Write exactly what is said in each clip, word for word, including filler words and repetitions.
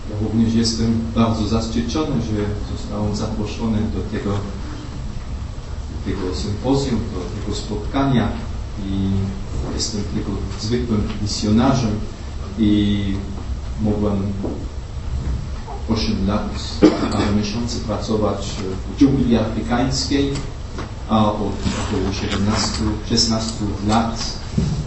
Ja również jestem bardzo zaszczycony, że zostałem zaproszony do tego, do tego sympozjum, do tego spotkania i jestem tylko zwykłym misjonarzem i mogłem osiem lat, parę miesięcy pracować w dżungli afrykańskiej, a od około siedemnastu szesnastu lat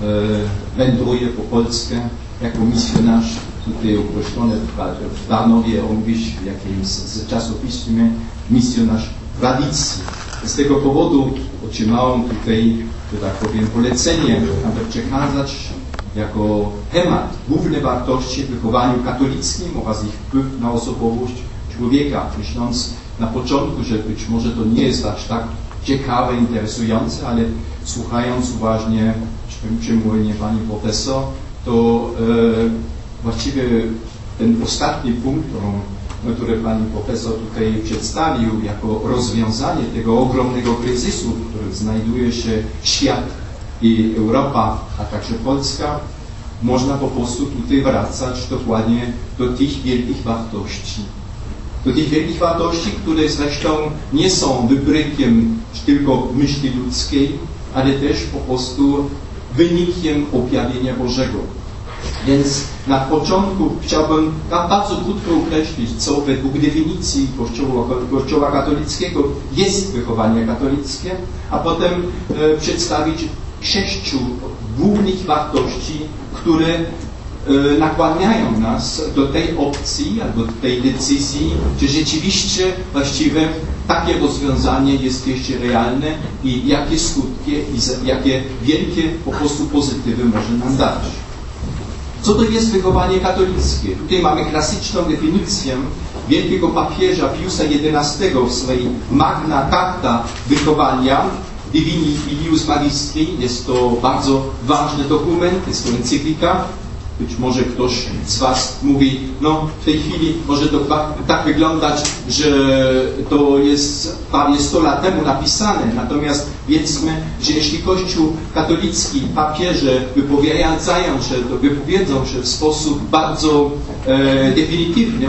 e, wędruję po Polskę jako misjonarz. Tutaj określone w Tarnowie, on mówi w jakimś z czasopiśmie misjonarz tradycji. Z tego powodu otrzymałem tutaj, że tak powiem, polecenie, aby przekazać jako temat główne wartości w wychowaniu katolickim oraz ich wpływ na osobowość człowieka, myśląc na początku, że być może to nie jest aż tak ciekawe, interesujące, ale słuchając uważnie, czym mówi pani profesor, to e, właściwie ten ostatni punkt, który pani profesor tutaj przedstawił jako rozwiązanie tego ogromnego kryzysu, w którym znajduje się świat i Europa, a także Polska, można po prostu tutaj wracać dokładnie do tych wielkich wartości. Do tych wielkich wartości, które zresztą nie są wybrykiem tylko myśli ludzkiej, ale też po prostu wynikiem objawienia Bożego. Więc na początku chciałbym bardzo krótko określić, co według definicji Kościoła, Kościoła katolickiego jest wychowanie katolickie, a potem e, przedstawić sześciu głównych wartości, które e, nakłaniają nas do tej opcji albo do tej decyzji, czy rzeczywiście właściwie takie rozwiązanie jest jeszcze realne i jakie skutki i jakie wielkie po prostu pozytywy może nam dać. Co to jest wychowanie katolickie? Tutaj mamy klasyczną definicję wielkiego papieża Piusa jedenastego w swojej Magna Carta wychowania Divini Filius Magistri. Jest to bardzo ważny dokument, jest to encyklika. Być może ktoś z was mówi, no w tej chwili może to tak wyglądać, że to jest prawie sto lat temu napisane, natomiast wiedzmy, że jeśli Kościół katolicki, papieże wypowiadają się, wypowiedzą się w sposób bardzo e, definitywny,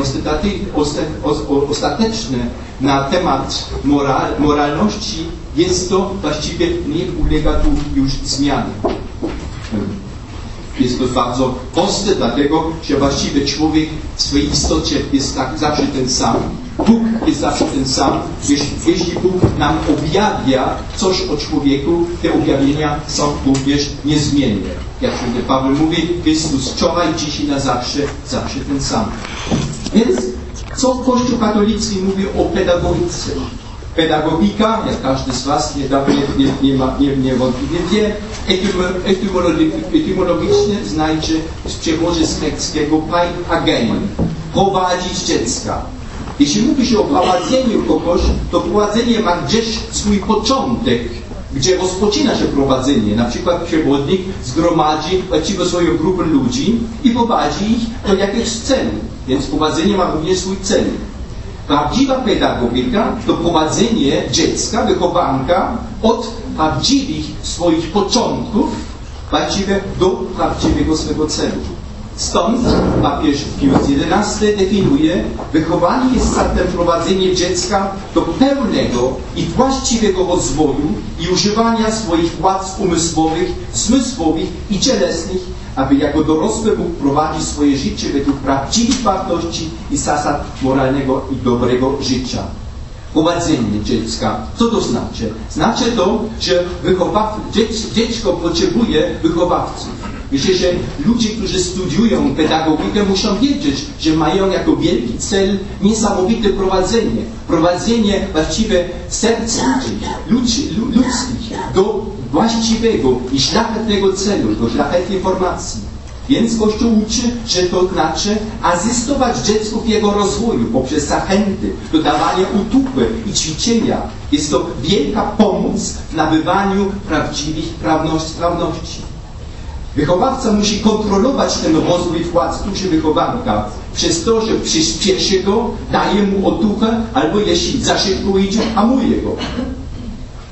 ostateczny na temat moral, moralności, jest to właściwie nie ulega tu już zmianie. Jest to bardzo proste, dlatego że właściwie człowiek w swojej istocie jest tak zawsze ten sam. Bóg jest zawsze ten sam. Jeśli, jeśli Bóg nam objawia coś o człowieku, te objawienia są również niezmienne. Jak święty Paweł mówi, Chrystus wczoraj, dziś i na zawsze, zawsze ten sam. Więc co Kościół katolicki mówi o pedagogice? Pedagogika, jak każdy z was niedawno nie, nie, ma, nie, niewątpliwie wie, etymologicznie znaczy z przełoży z greckiego paihagein, prowadzić dziecka. Jeśli mówi się o prowadzeniu kogoś, to prowadzenie ma gdzieś swój początek, gdzie rozpoczyna się prowadzenie. Na przykład przewodnik zgromadzi właściwie swoją grupę ludzi i prowadzi ich do jakichś celów. Więc prowadzenie ma również swój cel. Prawdziwa pedagogika to prowadzenie dziecka, wychowanka od prawdziwych swoich początków właściwie do prawdziwego swego celu. Stąd papież Pius jedenasty definiuje, wychowanie jest zatem prowadzenie dziecka do pełnego i właściwego rozwoju i używania swoich władz umysłowych, zmysłowych i cielesnych, aby jako dorosły mógł prowadzić swoje życie według prawdziwych wartości i zasad moralnego i dobrego życia. Prowadzenie dziecka. Co to znaczy? Znaczy to, że wychowaw... dziecko potrzebuje wychowawców. Myślę, że ludzie, którzy studiują pedagogikę, muszą wiedzieć, że mają jako wielki cel niesamowite prowadzenie. Prowadzenie właściwie serc ludzi, ludzkich do właściwego i szlachetnego celu, do szlachetnej formacji. Więc Kościół uczy, że to znaczy asystować dziecku w jego rozwoju poprzez zachęty, dodawanie utupy i ćwiczenia. Jest to wielka pomoc w nabywaniu prawdziwych sprawności. Wychowawca musi kontrolować ten rozwój władz duszy wychowanka przez to, że przyspieszy go, daje mu otuchę, albo jeśli za szybko idzie, hamuje go.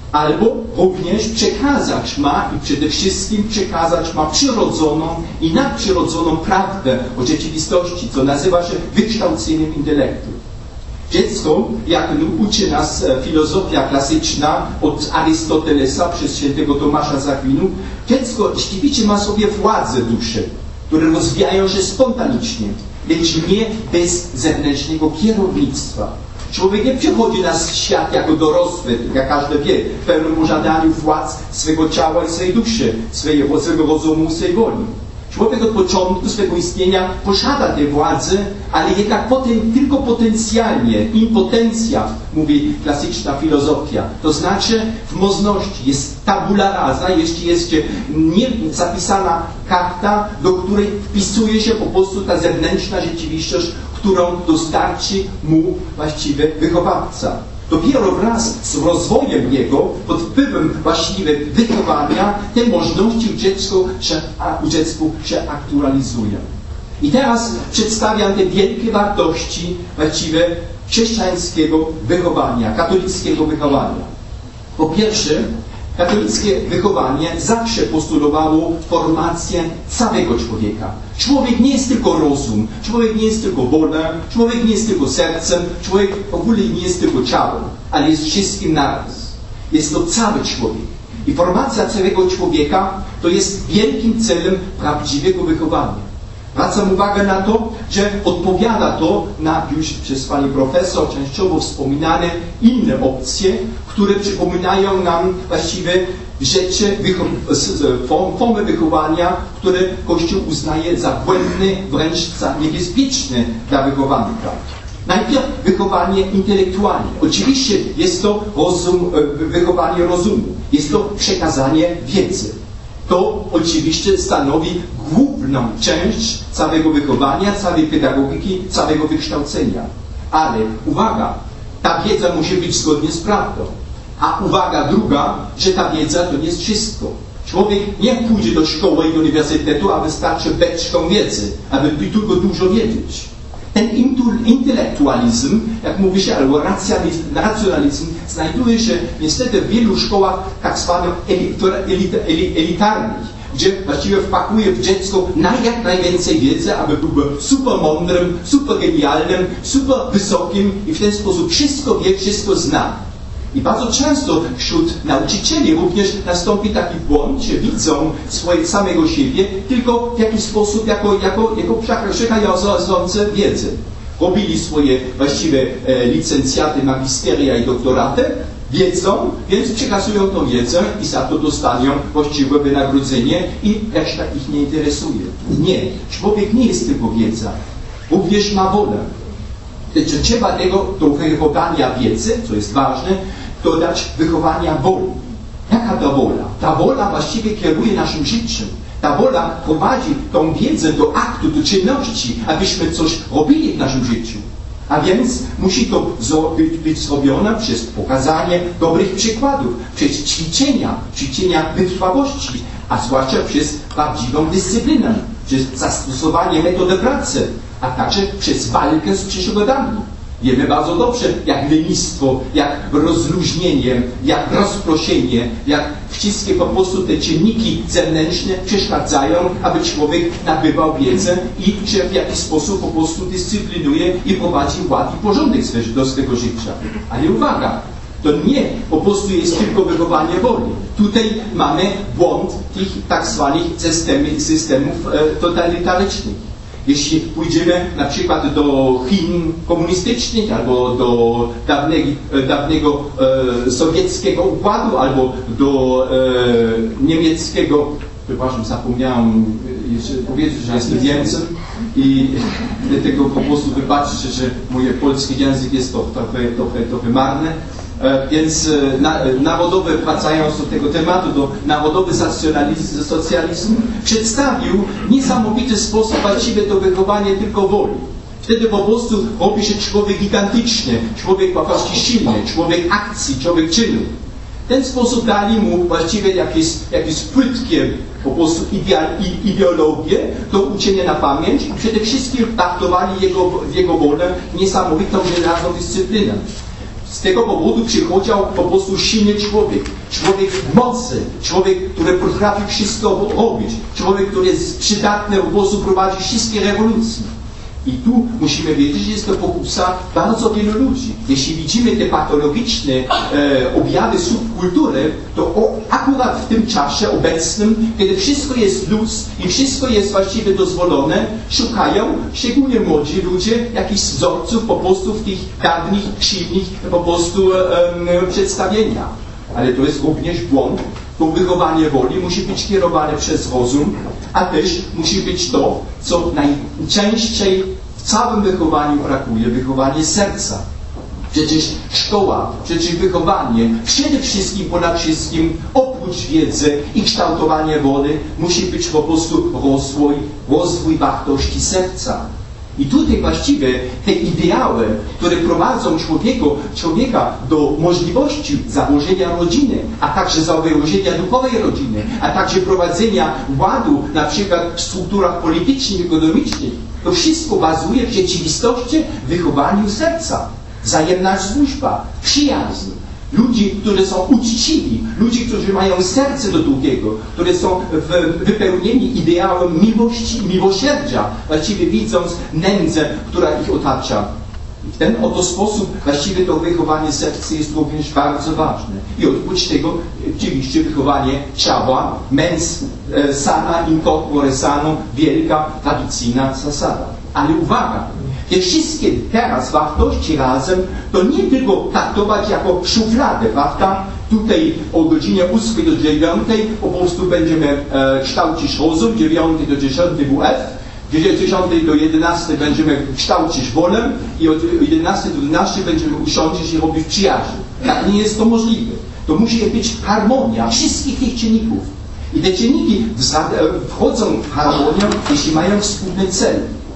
albo również przekazać ma i przede wszystkim przekazać ma przyrodzoną i nadprzyrodzoną prawdę o rzeczywistości, co nazywa się wykształceniem intelektu. Dziecko, jak uczy nas filozofia klasyczna od Arystotelesa przez świętego Tomasza z Akwinu, dziecko rzeczywiście ma sobie władzę duszy, które rozwijają się spontanicznie, lecz nie bez zewnętrznego kierownictwa. Człowiek nie przychodzi na świat jako dorosły, jak każdy wie, w pełnym posiadaniu władz swego ciała i swojej duszy, swojego, swego rozumu, swojej woli. Człowiek od początku swego istnienia posiada tę władzę, ale jednak potem, tylko potencjalnie, impotencja, mówi klasyczna filozofia. To znaczy w mocności jest tabula rasa, jeśli jest nie zapisana karta, do której wpisuje się po prostu ta zewnętrzna rzeczywistość, którą dostarczy mu właściwy wychowawca. Dopiero wraz z rozwojem jego, pod wpływem właściwie wychowania, te możliwości u, dziecku się, u dziecku się aktualizują. I teraz przedstawiam te wielkie wartości właściwie chrześcijańskiego wychowania, katolickiego wychowania. Po pierwsze, katolickie wychowanie zawsze postulowało formację całego człowieka. Człowiek nie jest tylko rozum, człowiek nie jest tylko wola, człowiek nie jest tylko sercem, człowiek w ogóle nie jest tylko ciałem, ale jest wszystkim naraz. Jest to cały człowiek. I formacja całego człowieka to jest wielkim celem prawdziwego wychowania. Zwracam uwagę na to, że odpowiada to na już przez pani profesor częściowo wspominane inne opcje, które przypominają nam właściwie rzeczy, formy wychowania, które Kościół uznaje za błędne, wręcz za niebezpieczne dla wychowanka. Najpierw wychowanie intelektualne. Oczywiście jest to rozum, wychowanie rozumu. Jest to przekazanie wiedzy. To oczywiście stanowi główną część całego wychowania, całej pedagogiki, całego wykształcenia. Ale uwaga, ta wiedza musi być zgodnie z prawdą. A uwaga druga, że ta wiedza to nie jest wszystko. Człowiek nie pójdzie do szkoły i do uniwersytetu, a wystarczy beczką wiedzy, aby tylko dużo wiedzieć. Ten intelektualizm, jak mówi się, albo racjonalizm, znajduje się niestety w wielu szkołach tak zwanych elitarnych, gdzie właściwie wpakuje w dziecko na jak najwięcej wiedzy, aby był super mądrym, super genialnym, super wysokim i w ten sposób wszystko wie, wszystko zna. I bardzo często wśród nauczycieli również nastąpi taki błąd, że widzą swoje samego siebie tylko w jakiś sposób jako, jako, jako przekazające wiedzę. Robili swoje właściwe e, licencjaty, magisteria i doktoraty, wiedzą, więc przekazują tą wiedzę i za to dostaną właściwe wynagrodzenie i reszta ich nie interesuje. Nie, człowiek nie jest tylko wiedza, również ma wolę. Że trzeba tego, do wychowania wiedzy, co jest ważne, dodać wychowania woli. Jaka ta wola? Ta wola właściwie kieruje naszym życiem. Ta wola prowadzi tą wiedzę do aktu, do czynności, abyśmy coś robili w naszym życiu. A więc musi to być, być zrobione przez pokazanie dobrych przykładów, przez ćwiczenia, ćwiczenia wytrwałości, a zwłaszcza przez prawdziwą dyscyplinę, przez zastosowanie metody pracy, a także przez walkę z prześladami. Wiemy bardzo dobrze, jak lenistwo, jak rozluźnienie, jak rozproszenie, jak wszystkie po prostu te czynniki zewnętrzne przeszkadzają, aby człowiek nabywał wiedzę i się w jakiś sposób po prostu dyscyplinuje i prowadzi ład i porządek do swego życia. Ale uwaga, to nie po prostu jest tylko wychowanie woli. Tutaj mamy błąd tych tak zwanych systemów totalitarycznych. Jeśli pójdziemy na przykład do Chin komunistycznych, albo do dawnego, dawnego e, sowieckiego układu, albo do e, niemieckiego, przepraszam, zapomniałem jeszcze powiedzieć, że jestem Niemcem i dlatego po prostu wybaczcie, że mój polski język jest to trochę, trochę, trochę marny. Więc na, narodowy, wracając do tego tematu, do narodowy socjalizm, socjalizm przedstawił niesamowity sposób właściwie to wychowanie tylko woli. Wtedy po prostu robi się człowiek gigantyczny, człowiek po prostu silny, człowiek akcji, człowiek czynu. W ten sposób dali mu właściwie jakieś, jakieś płytkie po prostu ideologię do uczenia na pamięć i przede wszystkim traktowali jego, jego wolę niesamowitą żelazną dyscyplinę. Z tego powodu przychodził po prostu silny człowiek. Człowiek mocy, człowiek, który potrafi wszystko robić. Człowiek, który jest przydatny po prostu prowadzić wszystkie rewolucje. I tu musimy wiedzieć, że jest to pokusa bardzo wielu ludzi. Jeśli widzimy te patologiczne e, objawy subkultury, to o, akurat w tym czasie obecnym, kiedy wszystko jest luz i wszystko jest właściwie dozwolone, szukają, szczególnie młodzi ludzie, jakichś wzorców po prostu w tych dawnych, silnych po prostu e, e, przedstawieniach. Ale to jest również błąd. To wychowanie woli musi być kierowane przez rozum, a też musi być to, co najczęściej w całym wychowaniu brakuje, wychowanie serca. Przecież szkoła, przecież wychowanie, przede wszystkim, ponad wszystkim, oprócz wiedzy i kształtowanie woli, musi być po prostu rozwój, rozwój wartości serca. I tutaj właściwie te ideały, które prowadzą człowieka, człowieka do możliwości założenia rodziny, a także założenia duchowej rodziny, a także prowadzenia ładu na przykład w strukturach politycznych, ekonomicznych, to wszystko bazuje w rzeczywistości wychowaniu serca. Wzajemna służba, przyjaźń. Ludzi, którzy są uczciwi, ludzi, którzy mają serce do drugiego, którzy są w, wypełnieni ideałem miłości i miłosierdzia, właściwie widząc nędzę, która ich otacza. I w ten oto sposób właściwie to wychowanie serca jest również bardzo ważne. I oprócz tego oczywiście wychowanie ciała, mens sana in corpore sano, wielka tradycyjna zasada. Ale uwaga! Te wszystkie teraz wartości razem to nie tylko traktować jako szufladę, prawda? Tutaj o godzinie ósmej do dziewiątej po prostu będziemy e, kształcić rozum, dziewiątej do dziesiątej W F, dziesiątej do jedenastej będziemy kształcić wolę i od jedenastej do dwunastej będziemy usiąść i robić przyjaźń. Tak nie jest to możliwe. To musi być harmonia wszystkich tych czynników. I te czynniki wchodzą w harmonię, jeśli mają wspólny cel.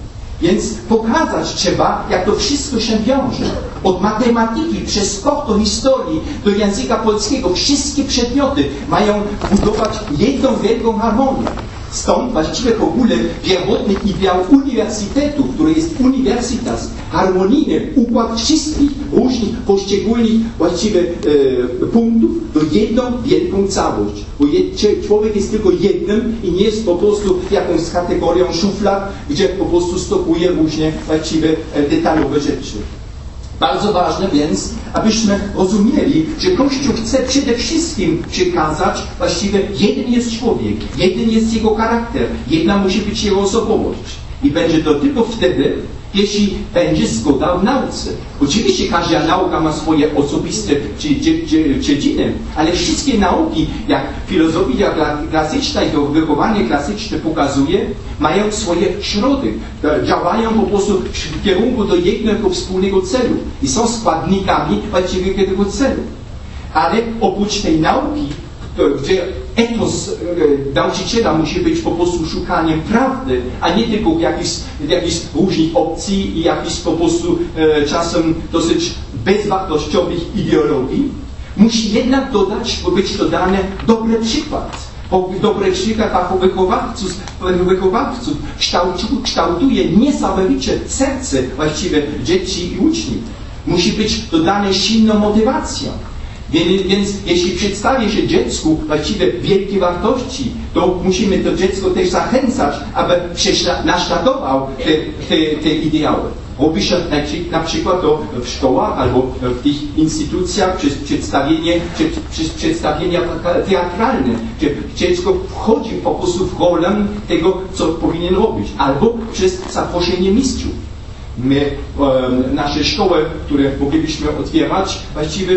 Więc pokazać trzeba, jak to wszystko się wiąże. Od matematyki, przez sport, do historii, do języka polskiego. Wszystkie przedmioty mają budować jedną wielką harmonię. Stąd właściwie w ogóle pierwotny ideał uniwersytetu, który jest uniwersytas, harmonijny układ wszystkich różnych, poszczególnych właściwie e, punktów do jedną wielką całość. Bo je, człowiek jest tylko jednym i nie jest po prostu jakąś kategorią szuflad, gdzie po prostu stokuje różne właściwie detalowe rzeczy. Bardzo ważne więc, abyśmy rozumieli, że Kościół chce przede wszystkim przekazać właściwie jeden jest człowiek, jeden jest jego charakter, jedna musi być jego osobowość. I będzie to tylko wtedy, jeśli będzie zgoda w nauce. Oczywiście każda nauka ma swoje osobiste dziedziny, ale wszystkie nauki, jak filozofia klasyczna i to wychowanie klasyczne pokazuje, mają swoje środek, działają po prostu w kierunku do jednego wspólnego celu i są składnikami właściwie tego celu. Ale oprócz tej nauki, gdzie etos e, nauczyciela musi być po prostu szukaniem prawdy, a nie tylko jakichś, jakichś różnych opcji i jakichś po prostu e, czasem dosyć bezwartościowych ideologii, musi jednak dodać, być dodany dobry przykład. Dobry przykład jako wychowawców, wychowawców kształtuje niesamowicie serce właściwie dzieci i uczniów. Musi być dodana silna motywacja. Więc, więc jeśli przedstawi się dziecku właściwie wielkie wartości, to musimy to dziecko też zachęcać, aby naśladował te, te, te ideały. Robi się na przykład to w szkołach albo w tych instytucjach przez przedstawienie, przez przedstawienia teatralne, gdzie dziecko wchodzi po prostu w rolę tego, co powinien robić, albo przez zaproszenie mistrzów. My, e, nasze szkoły, które moglibyśmy otwierać właściwie e,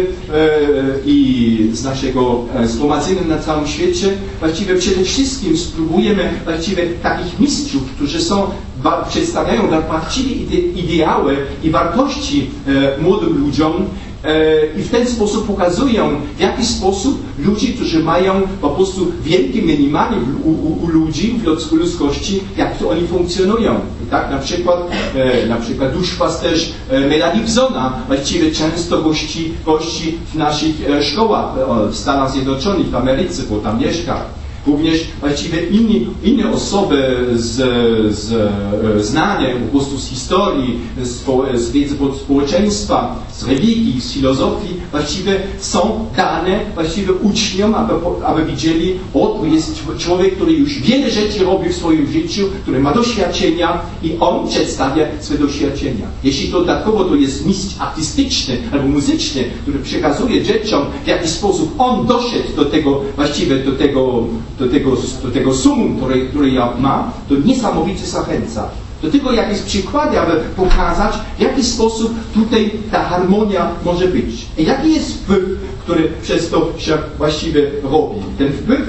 i z naszego e, zgromadzenia na całym świecie, właściwie przede wszystkim spróbujemy właściwie takich mistrzów, którzy są, ba, przedstawiają właściwie ide, ideały i wartości e, młodym ludziom e, i w ten sposób pokazują, w jaki sposób ludzie, którzy mają po prostu wielkie minimali u, u, u ludzi w ludzkości, jak to oni funkcjonują. I tak na przykład, e, na przykład duszpasterz e, Melanie Gibsona właściwie często gości, gości w naszych e, szkołach e, w Stanach Zjednoczonych, w Ameryce, bo tam mieszka. Również właściwie inni, inne osoby z, z znania, po prostu z historii, z, z wiedzy społeczeństwa, z religii, z filozofii, właściwie są dane właściwie uczniom, aby, aby widzieli, o, to jest człowiek, który już wiele rzeczy robi w swoim życiu, który ma doświadczenia i on przedstawia swoje doświadczenia. Jeśli to dodatkowo to jest mistrz artystyczny albo muzyczny, który przekazuje dzieciom, w jaki sposób on doszedł do tego, właściwie do tego, do tego, do tego sumum, który, który ma, to niesamowicie zachęca. Do tego jakieś przykłady, aby pokazać, w jaki sposób tutaj ta harmonia może być. I jaki jest wpływ, który przez to się właściwie robi. Ten wpływ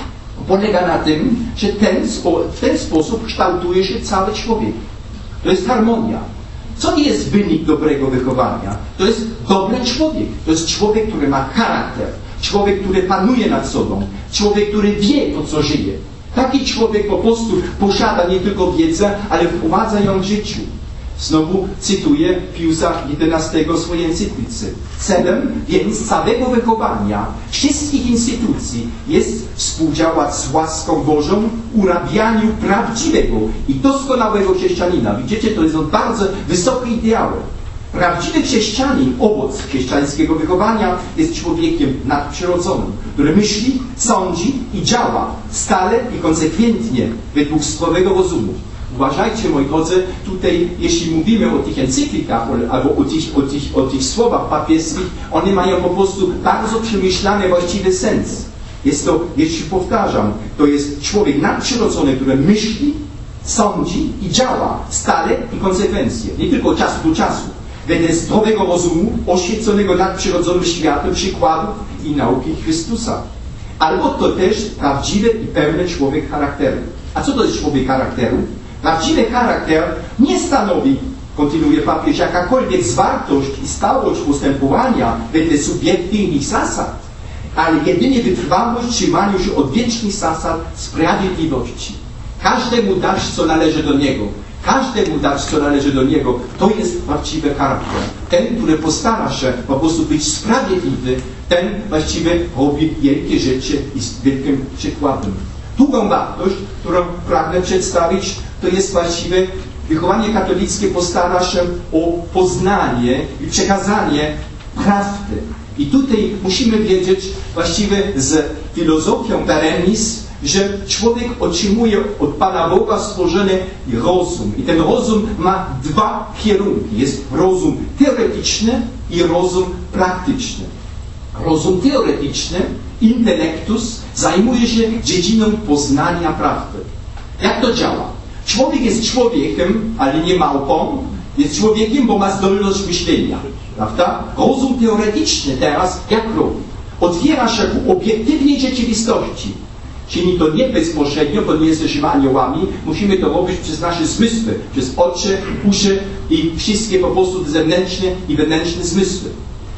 polega na tym, że ten spo, w ten sposób kształtuje się cały człowiek. To jest harmonia. Co jest wynik dobrego wychowania? To jest dobry człowiek. To jest człowiek, który ma charakter. Człowiek, który panuje nad sobą. Człowiek, który wie, po co żyje. Taki człowiek po prostu posiada nie tylko wiedzę, ale wprowadza ją w życiu. Znowu cytuję Piusa jedenastego w swojej encyklice. Celem więc całego wychowania wszystkich instytucji jest współdziałać z łaską Bożą w urabianiu prawdziwego i doskonałego chrześcijanina. Widzicie, to jest bardzo wysoki ideał. Prawdziwy chrześcijanin, owoc chrześcijańskiego wychowania, jest człowiekiem nadprzyrodzonym, który myśli, sądzi i działa stale i konsekwentnie według swojego rozumu. Uważajcie, moi drodzy, tutaj, jeśli mówimy o tych encyklikach albo o tych, o tych, o tych słowach papieskich, one mają po prostu bardzo przemyślany właściwy sens. Jest to, jeśli powtarzam, to jest człowiek nadprzyrodzony, który myśli, sądzi i działa stale i konsekwentnie, nie tylko od czasu do czasu. Wedle zdrowego rozumu, oświeconego nadprzyrodzonym światem przykładów i nauki Chrystusa. Albo to też prawdziwy i pełny człowiek charakteru. A co to jest człowiek charakteru? Prawdziwy charakter nie stanowi, kontynuuje papież, jakakolwiek zwartość i stałość postępowania wedle subiektywnych zasad, ale jedynie wytrwałość w trzymaniu się odwiecznych zasad sprawiedliwości. Każdemu dać, co należy do niego. Każdemu dać, co należy do niego. To jest właściwy charakter. Ten, który postara się po prostu być sprawiedliwy, ten właściwie robi wielkie rzeczy i z wielkim przykładem. Drugą wartość, którą pragnę przedstawić, to jest właściwie wychowanie katolickie postara się o poznanie i przekazanie prawdy. I tutaj musimy wiedzieć właściwie z filozofią Perennis, że człowiek otrzymuje od Pana Boga stworzony rozum. I ten rozum ma dwa kierunki. Jest rozum teoretyczny i rozum praktyczny. Rozum teoretyczny, intelektus, zajmuje się dziedziną poznania prawdy. Jak to działa? Człowiek jest człowiekiem, ale nie małpą. Jest człowiekiem, bo ma zdolność myślenia. Prawda? Rozum teoretyczny teraz jak robi? Otwiera się ku obiektywnej rzeczywistości. Czyni to nie bezpośrednio, bo nie jesteśmy aniołami. Musimy to robić przez nasze zmysły, przez oczy, uszy i wszystkie po prostu zewnętrzne i wewnętrzne zmysły.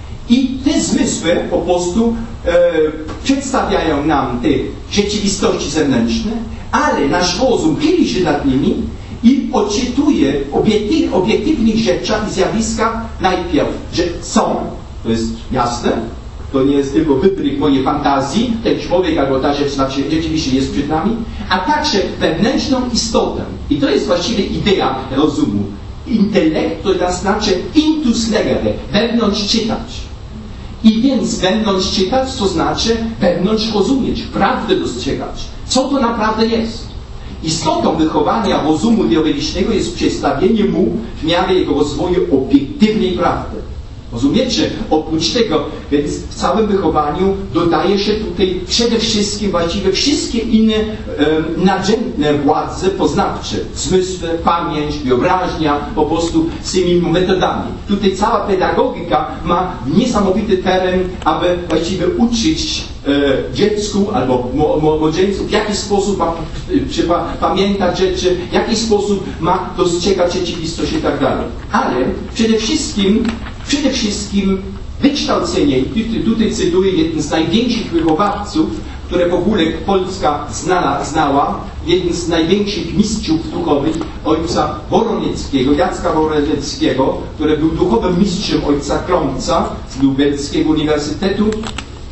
I te zmysły po prostu e, przedstawiają nam te rzeczywistości zewnętrzne, ale nasz rozum chyli się nad nimi i odczytuje obiektyw, obiektywnych rzeczach i zjawiskach najpierw, że są, to jest jasne, to nie jest tylko wytrych mojej fantazji, ten człowiek albo ta rzecz znaczy, rzeczywiście jest przed nami, a także wewnętrzną istotę. I to jest właściwie idea rozumu. Intelekt to znaczy intus legere, wewnątrz czytać. I więc wewnątrz czytać, to znaczy wewnątrz rozumieć, prawdę dostrzegać. Co to naprawdę jest? Istotą wychowania rozumu teoretycznego jest przedstawienie mu w miarę jego rozwoju obiektywnej prawdy. Rozumiecie? Oprócz tego, więc w całym wychowaniu dodaje się tutaj przede wszystkim właściwie wszystkie inne e, nadrzędne władze poznawcze. Zmysły, pamięć, wyobraźnia, po prostu z tymi metodami. Tutaj cała pedagogika ma niesamowity teren, aby właściwie uczyć e, dziecku albo młodzieńcu, w jaki sposób ma trzeba pamiętać rzeczy, w jaki sposób ma dostrzegać rzeczywistość i tak dalej. Ale przede wszystkim Przede wszystkim wykształcenie, i tutaj cytuję jeden z największych wychowawców, które w ogóle Polska znała, znała, jeden z największych mistrzów duchowych, ojca Woronieckiego, Jacka Woronieckiego, który był duchowym mistrzem ojca Kląca z Lubelskiego Uniwersytetu.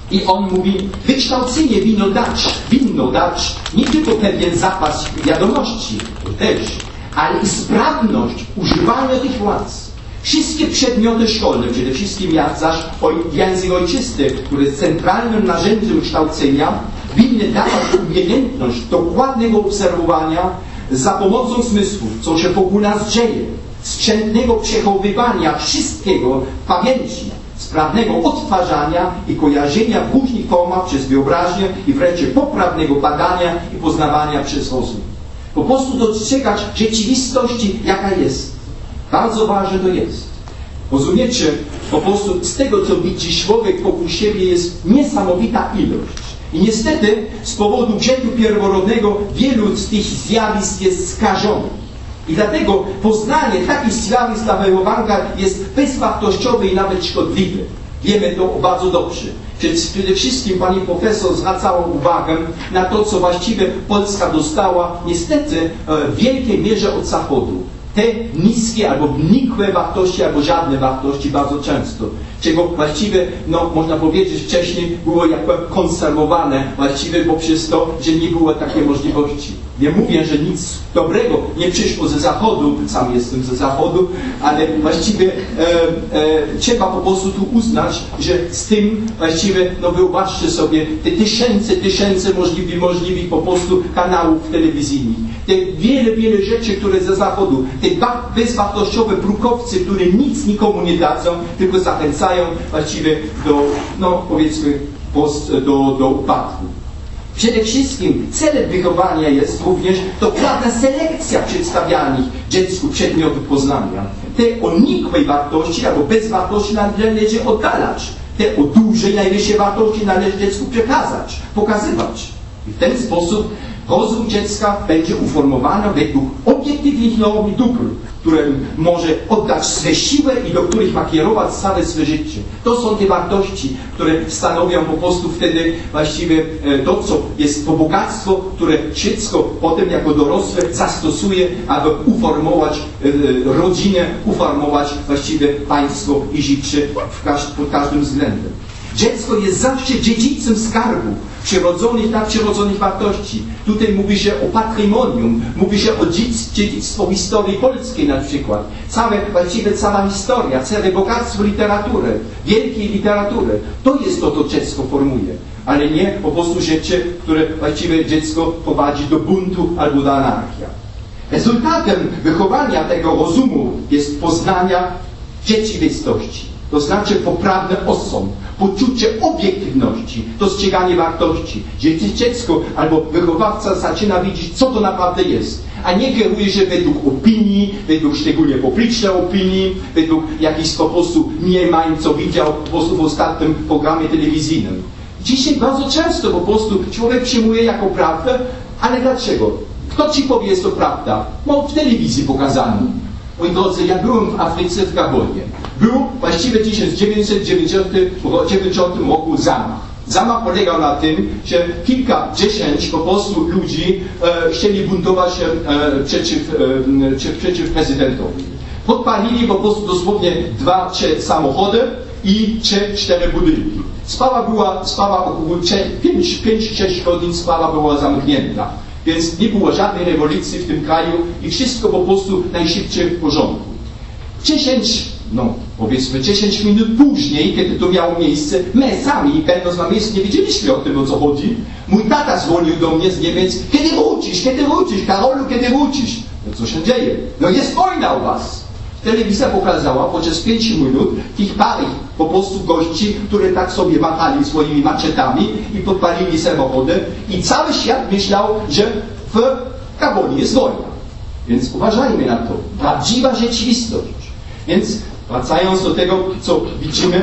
I on mówi, wykształcenie winno dać, winno dać nie tylko pewien zapas wiadomości, to też, ale i sprawność używania tych władz. Wszystkie przedmioty szkolne, przede wszystkim zaś język ojczysty, który jest centralnym narzędziem kształcenia, winny dawać umiejętność dokładnego obserwowania za pomocą zmysłów, co się wokół nas dzieje, skrzętnego przechowywania wszystkiego w pamięci, sprawnego odtwarzania i kojarzenia w różnych formach przez wyobraźnię i wreszcie poprawnego badania i poznawania przez rozum. Po prostu dostrzegać rzeczywistości, jaka jest. Bardzo ważne to jest. Rozumiecie? Po prostu z tego, co widzi człowiek wokół siebie, jest niesamowita ilość. I niestety z powodu grzechu pierworodnego wielu z tych zjawisk jest skażonych. I dlatego poznanie takich zjawisk dla wychowanka jest bezwartościowe i nawet szkodliwe. Wiemy to bardzo dobrze. Przede wszystkim pani profesor zwracała uwagę na to, co właściwie Polska dostała niestety w wielkiej mierze od Zachodu. Te niskie albo nikłe wartości, albo żadne wartości bardzo często. Czego właściwie, no można powiedzieć, wcześniej było jakby konserwowane właściwie poprzez to, że nie było takiej możliwości. Nie mówię, że nic dobrego nie przyszło ze Zachodu, sam jestem ze Zachodu, ale właściwie e, e, trzeba po prostu tu uznać, że z tym właściwie, no wyobraźcie sobie, te tysiące, tysiące możliwych, możliwych po prostu kanałów telewizyjnych. Te wiele, wiele rzeczy, które ze Zachodu, te bezwartościowe brukowcy, które nic nikomu nie dadzą, tylko zachęcają właściwie do, no powiedzmy, post, do, do upadku. Przede wszystkim celem wychowania jest również dokładna selekcja przedstawianych dziecku przedmiotów poznania. Te o nikłej wartości albo bez wartości należy oddalać. Te o dużej, najwyższej wartości należy dziecku przekazać, pokazywać. I w ten sposób rozum dziecka będzie uformowany według obiektywnych norm i dóbr, którym może oddać swe siły i do których ma kierować całe swe życie. To są te wartości, które stanowią po prostu wtedy właściwie to, co jest to bogactwo, które dziecko potem jako dorosłe zastosuje, aby uformować rodzinę, uformować właściwie państwo i życie w każd- pod każdym względem. Dziecko jest zawsze dziedzicem skarbu przyrodzonych, nadprzyrodzonych wartości. Tutaj mówi się o patrimonium, mówi się o dziedzictwo historii polskiej na przykład. Całe, właściwie cała historia, całe bogactwo literatury, wielkiej literatury. To jest to, co dziecko formuje, ale nie po prostu rzeczy, które właściwie dziecko prowadzi do buntu albo do anarchii. Rezultatem wychowania tego rozumu jest poznania rzeczywistości. To znaczy poprawny osąd, poczucie obiektywności, dostrzeganie wartości. Gdzie dziecko albo wychowawca zaczyna widzieć, co to naprawdę jest, a nie kieruje się według opinii, według szczególnie publicznej opinii, według jakichś po prostu mniemań, co widział po prostu w ostatnim programie telewizyjnym. Dzisiaj bardzo często po prostu człowiek przyjmuje jako prawdę, ale dlaczego? Kto ci powie, jest to prawda? No w telewizji pokazano. Moi drodzy, ja byłem w Afryce, w Gabonie. Był właściwie w tysiąc dziewięćset dziewięćdziesiątym roku zamach. Zamach polegał na tym, że kilkadziesiąt po prostu ludzi e, chcieli buntować się e, przeciw, e, przeciw prezydentowi. Podpalili po prostu dosłownie dwa, trzy samochody i trzy, cztery budynki. Sprawa była, sprawa około pięć sześć godzin sprawa była zamknięta. Więc nie było żadnej rewolucji w tym kraju i wszystko po prostu najszybciej w porządku. dziesięć, no powiedzmy dziesięć minut później, kiedy to miało miejsce, my sami, będąc na miejscu, nie wiedzieliśmy o tym, o co chodzi. Mój tata dzwonił do mnie z Niemiec: kiedy wrócisz, kiedy wrócisz, Karolu, kiedy wrócisz? No co się dzieje? No jest wojna u was. Telewizja pokazała podczas pięciu minut tych parę po prostu gości, które tak sobie machali swoimi maczetami i podpalili samochody i cały świat myślał, że w Gabonie jest wojna. Więc uważajmy na to. Prawdziwa rzeczywistość. Więc wracając do tego, co widzimy,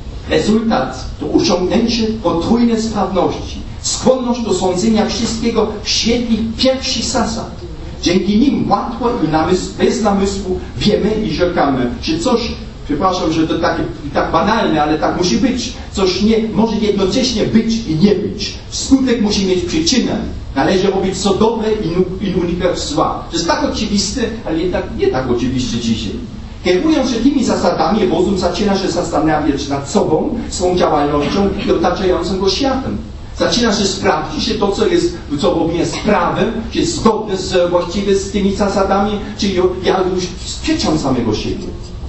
rezultat to osiągnięcie potrójnej sprawności, skłonność do sądzenia wszystkiego w świetle pierwszych zasad. Dzięki nim łatwo i namysł, bez namysłu wiemy i rzekamy, że coś, przepraszam, że to takie, tak banalne, ale tak musi być, coś nie może jednocześnie być i nie być. Skutek musi mieć przyczynę. Należy robić co dobre i, i unikać zła. To jest tak oczywiste, ale jednak nie tak oczywiście dzisiaj. Kierując się tymi zasadami, rozum zaczyna się zastanawiać nad sobą, swoją działalnością i otaczającym go światem. Zaczyna się sprawdzić, czy to, co jest, co robi, jest prawem, czy jest zgodne z, właściwie z tymi zasadami, czy ja już sprzeczam samego siebie.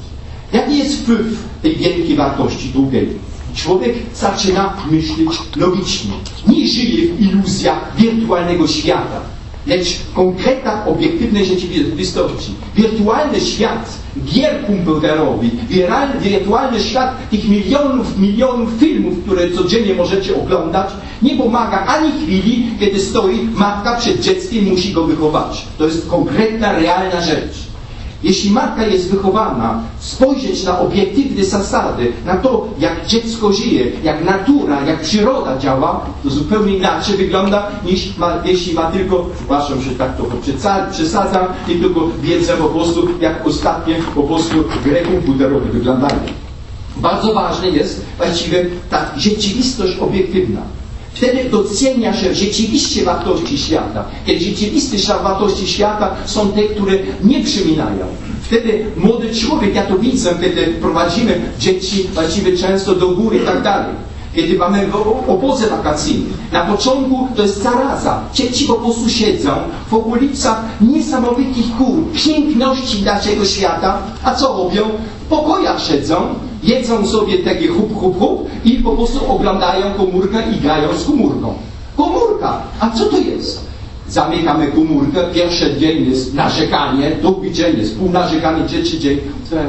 Jaki jest wpływ tej wielkiej wartości drugiej? Człowiek zaczyna myśleć logicznie. Nie żyje w iluzjach wirtualnego świata, lecz w konkretach obiektywnej rzeczywistości. Wirtualny świat gier komputerowych, wirtualny świat tych milionów, milionów filmów, które codziennie możecie oglądać, nie pomaga ani chwili, kiedy stoi matka przed dzieckiem i musi go wychować. To jest konkretna, realna rzecz. Jeśli matka jest wychowana, spojrzeć na obiektywne zasady, na to, jak dziecko żyje, jak natura, jak przyroda działa, to zupełnie inaczej wygląda, niż ma, jeśli ma tylko, przepraszam, że tak trochę przesadzam, nie tylko wiedzę po prostu, jak ostatnie po prostu gry komputerowe wyglądają. Bardzo ważne jest właściwie ta rzeczywistość obiektywna. Wtedy docenia się rzeczywiście wartości świata. Kiedy rzeczywiste wartości świata są te, które nie przyminają. Wtedy młody człowiek, ja to widzę, kiedy prowadzimy dzieci właściwie często do góry i tak dalej. Kiedy mamy obozy wakacyjne. Na początku to jest zaraza. Dzieci po prostu siedzą w okolicach niesamowitych gór, piękności naszego świata. A co robią? W pokojach siedzą, jedzą sobie takie chup, chup, chup i po prostu oglądają komórkę i grają z komórką. Komórka! A co to jest? Zamykamy komórkę, pierwszy dzień jest narzekanie, drugi dzień jest pół narzekanie, trzeci dzień,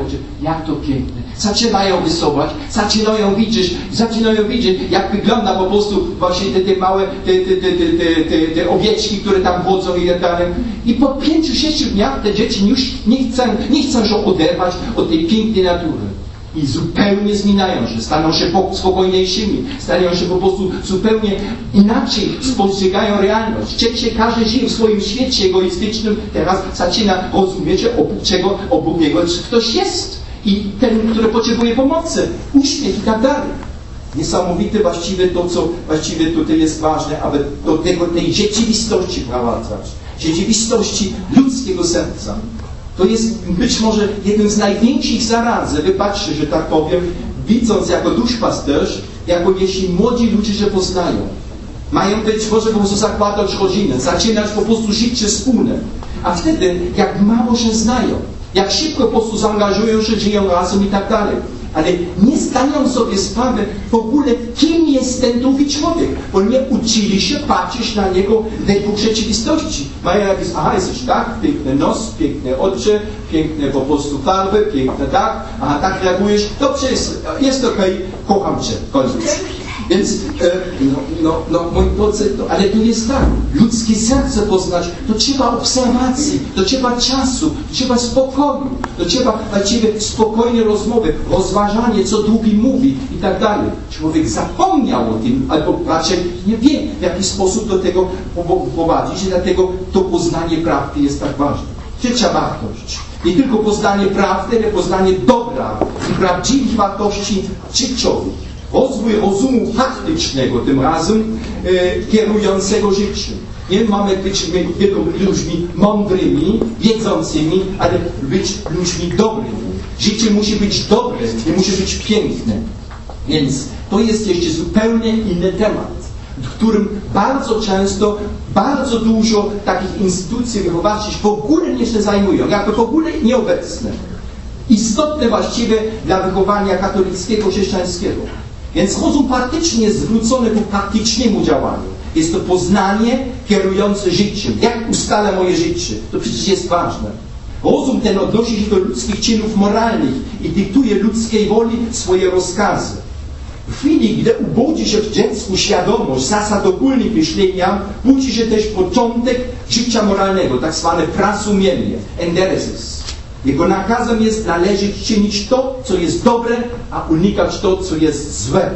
jak to piękne. Zaczynają rysować, zaczynają widzieć, zaczynają widzieć, jak wygląda po prostu właśnie te, te małe, te, te, te, te, te, te owieczki, które tam wodzą i tak dalej. I po pięciu, sześciu dniach te dzieci już nie chcą, nie chcą się oderwać od tej pięknej natury. I zupełnie zmieniają się, staną się spokojniejszymi, stają się po prostu zupełnie inaczej spostrzegają realność. Dzieci, każdy żyje w swoim świecie egoistycznym, teraz zaczyna rozumieć, obok czego obok niego ktoś jest. I ten, który potrzebuje pomocy, uśmiech i tak dalej. Niesamowite właściwie to, co właściwie tutaj jest ważne, aby do tego, tej rzeczywistości prowadzać. Rzeczywistości ludzkiego serca. To jest być może jeden z największych zarazy. Wybaczcie, że tak powiem, widząc jako duszpasterz, jako jeśli młodzi ludzie się poznają. Mają być może po prostu zakładać rodzinę, zaczynać po prostu życie wspólne. A wtedy, jak mało się znają, jak szybko po prostu zaangażują się, żyją razem i tak dalej. Ale nie zdają sobie sprawy w ogóle, kim jest ten drugi człowiek, bo nie uczyli się patrzeć na niego według rzeczywistości. Mają jakieś, aha, jesteś tak, piękny nos, piękne oczy, piękne po prostu farby, piękne tak, aha, tak reagujesz, dobrze, jest, jest okej, okay, kocham cię, koniec. Więc, e, no, no, no, moi drodzy, no, ale to jest tak, ludzkie serce poznać, to trzeba obserwacji, to trzeba czasu, to trzeba spokoju, to trzeba właściwie spokojnej rozmowy, rozważanie, co drugi mówi i tak dalej. Człowiek zapomniał o tym, albo raczej nie wie, w jaki sposób do tego prowadzić i dlatego to poznanie prawdy jest tak ważne. Trzecia wartość. Nie tylko poznanie prawdy, ale poznanie dobra i prawdziwych wartości życiowych. Rozwój rozumu faktycznego, tym razem e, kierującego życiem. Nie mamy być tylko ludźmi mądrymi, wiedzącymi, ale być ludźmi dobrymi. Życie musi być dobre, nie musi być piękne. Więc to jest jeszcze zupełnie inny temat, w którym bardzo często, bardzo dużo takich instytucji wychowawczych w ogóle nie się zajmują, jakby w ogóle nieobecne. Istotne właściwie dla wychowania katolickiego, chrześcijańskiego. Więc rozum praktycznie jest zwrócony ku praktycznemu działaniu. Jest to poznanie kierujące życiem. Jak ustalę moje życie? To przecież jest ważne. Rozum ten odnosi się do ludzkich czynów moralnych i dyktuje ludzkiej woli swoje rozkazy. W chwili, gdy ubudzi się w dziecku świadomość zasad ogólnych myślenia, budzi się też początek życia moralnego, tak zwane prasumienie, enderesis. Jego nakazem jest należeć czynić to, co jest dobre, a unikać to, co jest złe.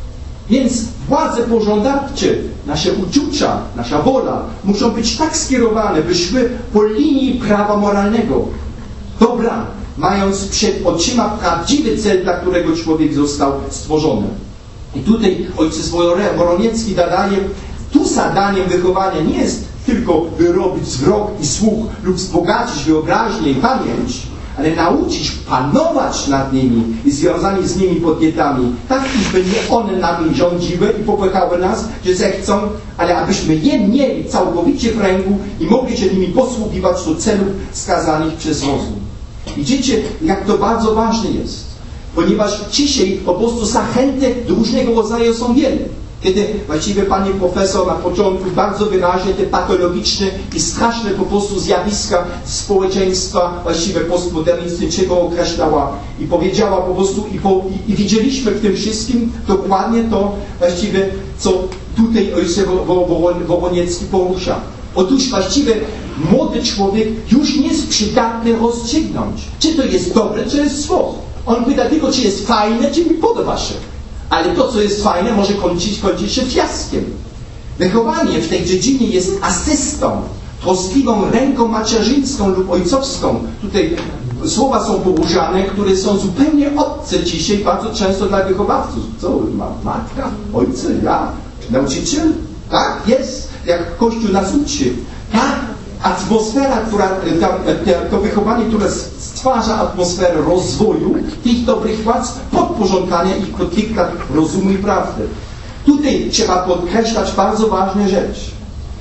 Więc władze pożądawcze, nasze uczucia, nasza wola muszą być tak skierowane, by szły po linii prawa moralnego. Dobra, mając przed oczyma prawdziwy cel, dla którego człowiek został stworzony. I tutaj ojciec Woroniecki dodaje, tu zadaniem wychowania nie jest tylko wyrobić wzrok i słuch lub wzbogacić wyobraźnię i pamięć, ale nauczyć panować nad nimi i związani z nimi podnietami, tak iżby nie one nami rządziły i popychały nas, że zechcą, ale abyśmy je mieli całkowicie w ręku i mogli się nimi posługiwać do celów wskazanych przez rozum. Widzicie, jak to bardzo ważne jest, ponieważ dzisiaj po prostu zachęty różnego rodzaju są wiele. Kiedy właściwie pani profesor na początku bardzo wyraźnie te patologiczne i straszne po prostu zjawiska społeczeństwa właściwie postmodernistycznego określała i powiedziała po prostu i, po, i, i widzieliśmy w tym wszystkim dokładnie to właściwie, co tutaj ojciec Wowoniecki porusza. Otóż właściwie młody człowiek już nie jest przydatny rozstrzygnąć, czy to jest dobre, czy jest zło. On pyta tylko, czy jest fajne, czy mi podoba się. Ale to, co jest fajne, może kończyć, kończyć się fiaskiem. Wychowanie w tej dziedzinie jest asystą, troskliwą ręką macierzyńską lub ojcowską. Tutaj słowa są poruszane, które są zupełnie obce dzisiaj, bardzo często dla wychowawców. Co? Matka? Ojciec? Ja? Nauczyciel? Tak, jest. Jak Kościół nas uczy. Tak, atmosfera, która, ta, ta, to wychowanie, które stwarza atmosferę rozwoju tych dobrych władz, podporządkania ich konfliktach rozumu i prawdy. Tutaj trzeba podkreślać bardzo ważną rzecz.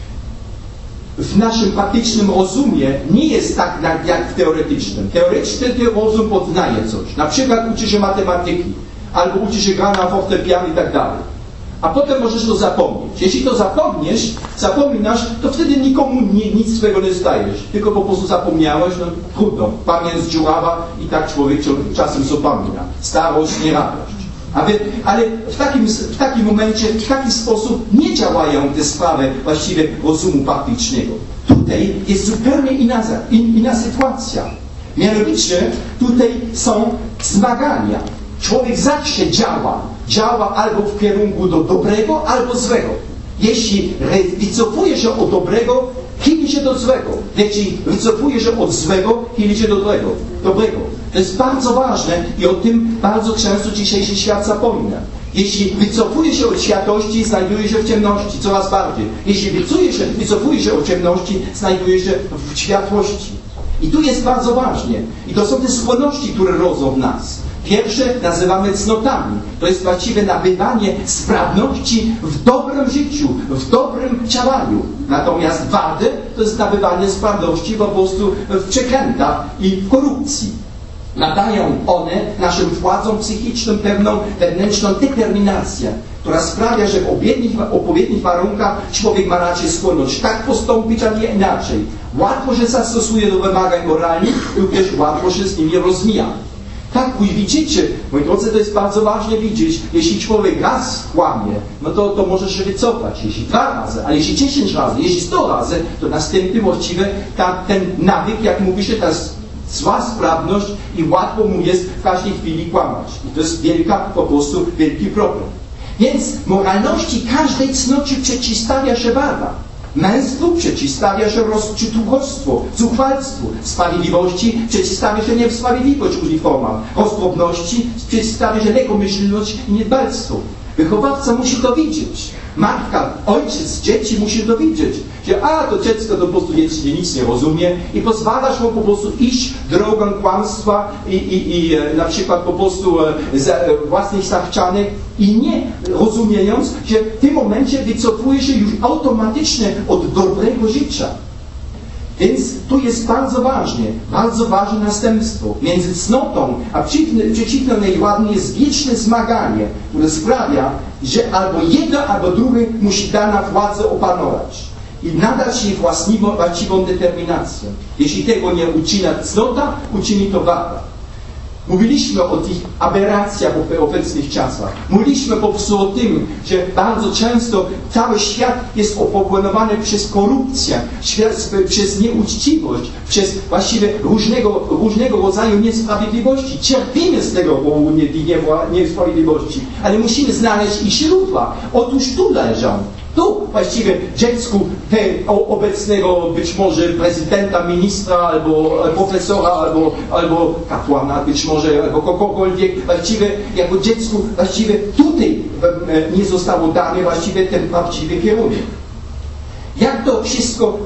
W naszym praktycznym rozumie nie jest tak jak w teoretycznym. Teoretyczny rozum poznaje coś. Na przykład uczy się matematyki, albo uczy się gra na fortepianie i tak dalej. A potem możesz to zapomnieć. Jeśli to zapomniesz, zapominasz, to wtedy nikomu nie, nic swego nie stajesz. Tylko po prostu zapomniałeś, no trudno. Pamięć dziurawa i tak człowiek czasem zapomina. Starość, nie radość. Ale, ale w, takim, w takim momencie, w taki sposób nie działają te sprawy właściwie rozumu praktycznego. Tutaj jest zupełnie inna, in, inna sytuacja. Mianowicie tutaj są zmagania. Człowiek zawsze działa. Działa albo w kierunku do dobrego, albo złego. Jeśli wycofuje się od dobrego, chyli się do złego. Jeśli wycofuje się od złego, chyli się do dobrego. dobrego. To jest bardzo ważne i o tym bardzo często dzisiejszy świat zapomina. Jeśli wycofuje się od światłości, znajduje się w ciemności coraz bardziej. Jeśli wycofuje się, wycofuje się od ciemności, znajduje się w światłości. I tu jest bardzo ważnie. I to są te skłonności, które rodzą w nas. Pierwsze nazywamy cnotami. To jest właściwe nabywanie sprawności w dobrym życiu, w dobrym działaniu. Natomiast wady to jest nabywanie sprawności po prostu w przekrętach i w korupcji. Nadają one naszym władzom psychicznym pewną wewnętrzną determinację, która sprawia, że w odpowiednich, odpowiednich warunkach człowiek ma raczej skłonność tak postąpić, a nie inaczej. Łatwo się zastosuje do wymagań moralnych lub też łatwo się z nimi rozmija. Tak, widzicie, moi drodzy, to jest bardzo ważne widzieć. Jeśli człowiek raz kłamie, no to, to może się wycofać. Jeśli dwa razy, ale jeśli dziesięć razy, jeśli sto razy, to następny właściwie ta, ten nawyk, jak mówi się, ta zła sprawność i łatwo mu jest w każdej chwili kłamać. I to jest wielka, po prostu wielki problem. Więc moralności każdej cnocie przeciwstawia się wada. Męstwu przeciwstawia się rozczytuchostwo, zuchwalstwu. Sprawiedliwości przeciwstawia się niesprawiedliwość różnych formach. Roztropności przeciwstawia się lekkomyślność i niedbalstwo. Wychowawca musi to widzieć. Matka, ojciec, dzieci musi to widzieć. Że a, to dziecko to po prostu nic, nic nie rozumie i pozwalasz mu po prostu iść drogą kłamstwa i, i, i na przykład po prostu e, za, e, własnych zachcianek i nie rozumiejąc, że w tym momencie wycofuje się już automatycznie od dobrego życia. Więc tu jest bardzo ważne, bardzo ważne następstwo. Między cnotą a przeciwną jej ładnie jest wieczne zmaganie, które sprawia, że albo jedno, albo drugie musi dana władza opanować i nadać jej własniwą, właściwą determinację. Jeśli tego nie uczyni cnota, uczyni to wada. Mówiliśmy o tych aberracjach w obecnych czasach. Mówiliśmy po prostu o tym, że bardzo często cały świat jest opogłębiony przez korupcję, przez nieuczciwość, przez właściwie różnego, różnego rodzaju niesprawiedliwości. Cierpimy z tego powodu niesprawiedliwości, ale musimy znaleźć ich źródła. Otóż tu leżą. Tu właściwie dziecku tego obecnego być może prezydenta, ministra, albo profesora, albo, albo kapłana, być może, albo kogokolwiek, właściwie jako dziecku, właściwie tutaj nie zostało dane właściwie ten prawdziwy kierunek. Jak to wszystko,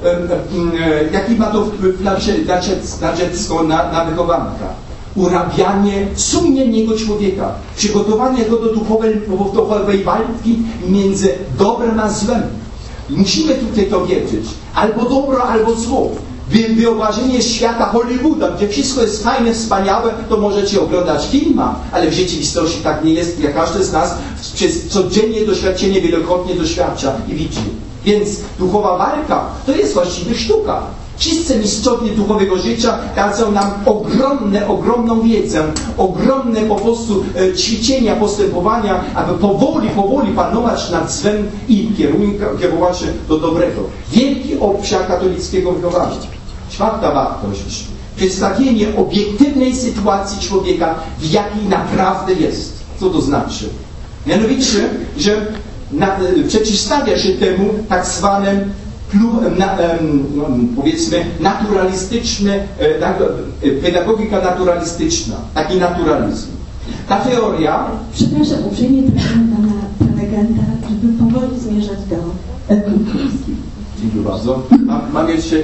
jaki ma to wpływ na, na dziecko, na, na wychowanka? Urabianie sumiennego człowieka, przygotowanie go do duchowej, duchowej walki między dobrem a złem. Musimy tutaj to wiedzieć. Albo dobro, albo zło. Wyobrażenie świata Hollywooda, gdzie wszystko jest fajne, wspaniałe, to możecie oglądać filma, ale w rzeczywistości tak nie jest, jak każdy z nas przez codziennie doświadczenie wielokrotnie doświadcza i widzi. Więc duchowa walka to jest właściwie sztuka. Wszyscy mistrzowie duchowego życia dadzą nam ogromne, ogromną wiedzę, ogromne po prostu e, ćwiczenia, postępowania, aby powoli, powoli panować nad złem i kierować się do dobrego. Wielki obszar katolickiego wychowania. Czwarta wartość. Przedstawienie obiektywnej sytuacji człowieka, w jakiej naprawdę jest. Co to znaczy? Mianowicie, że na, przeciwstawia się temu tak zwanym Na, no, powiedzmy naturalistyczny, na, pedagogika naturalistyczna, taki naturalizm. Ta teoria... Przepraszam, uprzejmie prosimy pana prelegenta, żeby powoli zmierzać do konkluzji. Dziękuję bardzo. Mam, mam jeszcze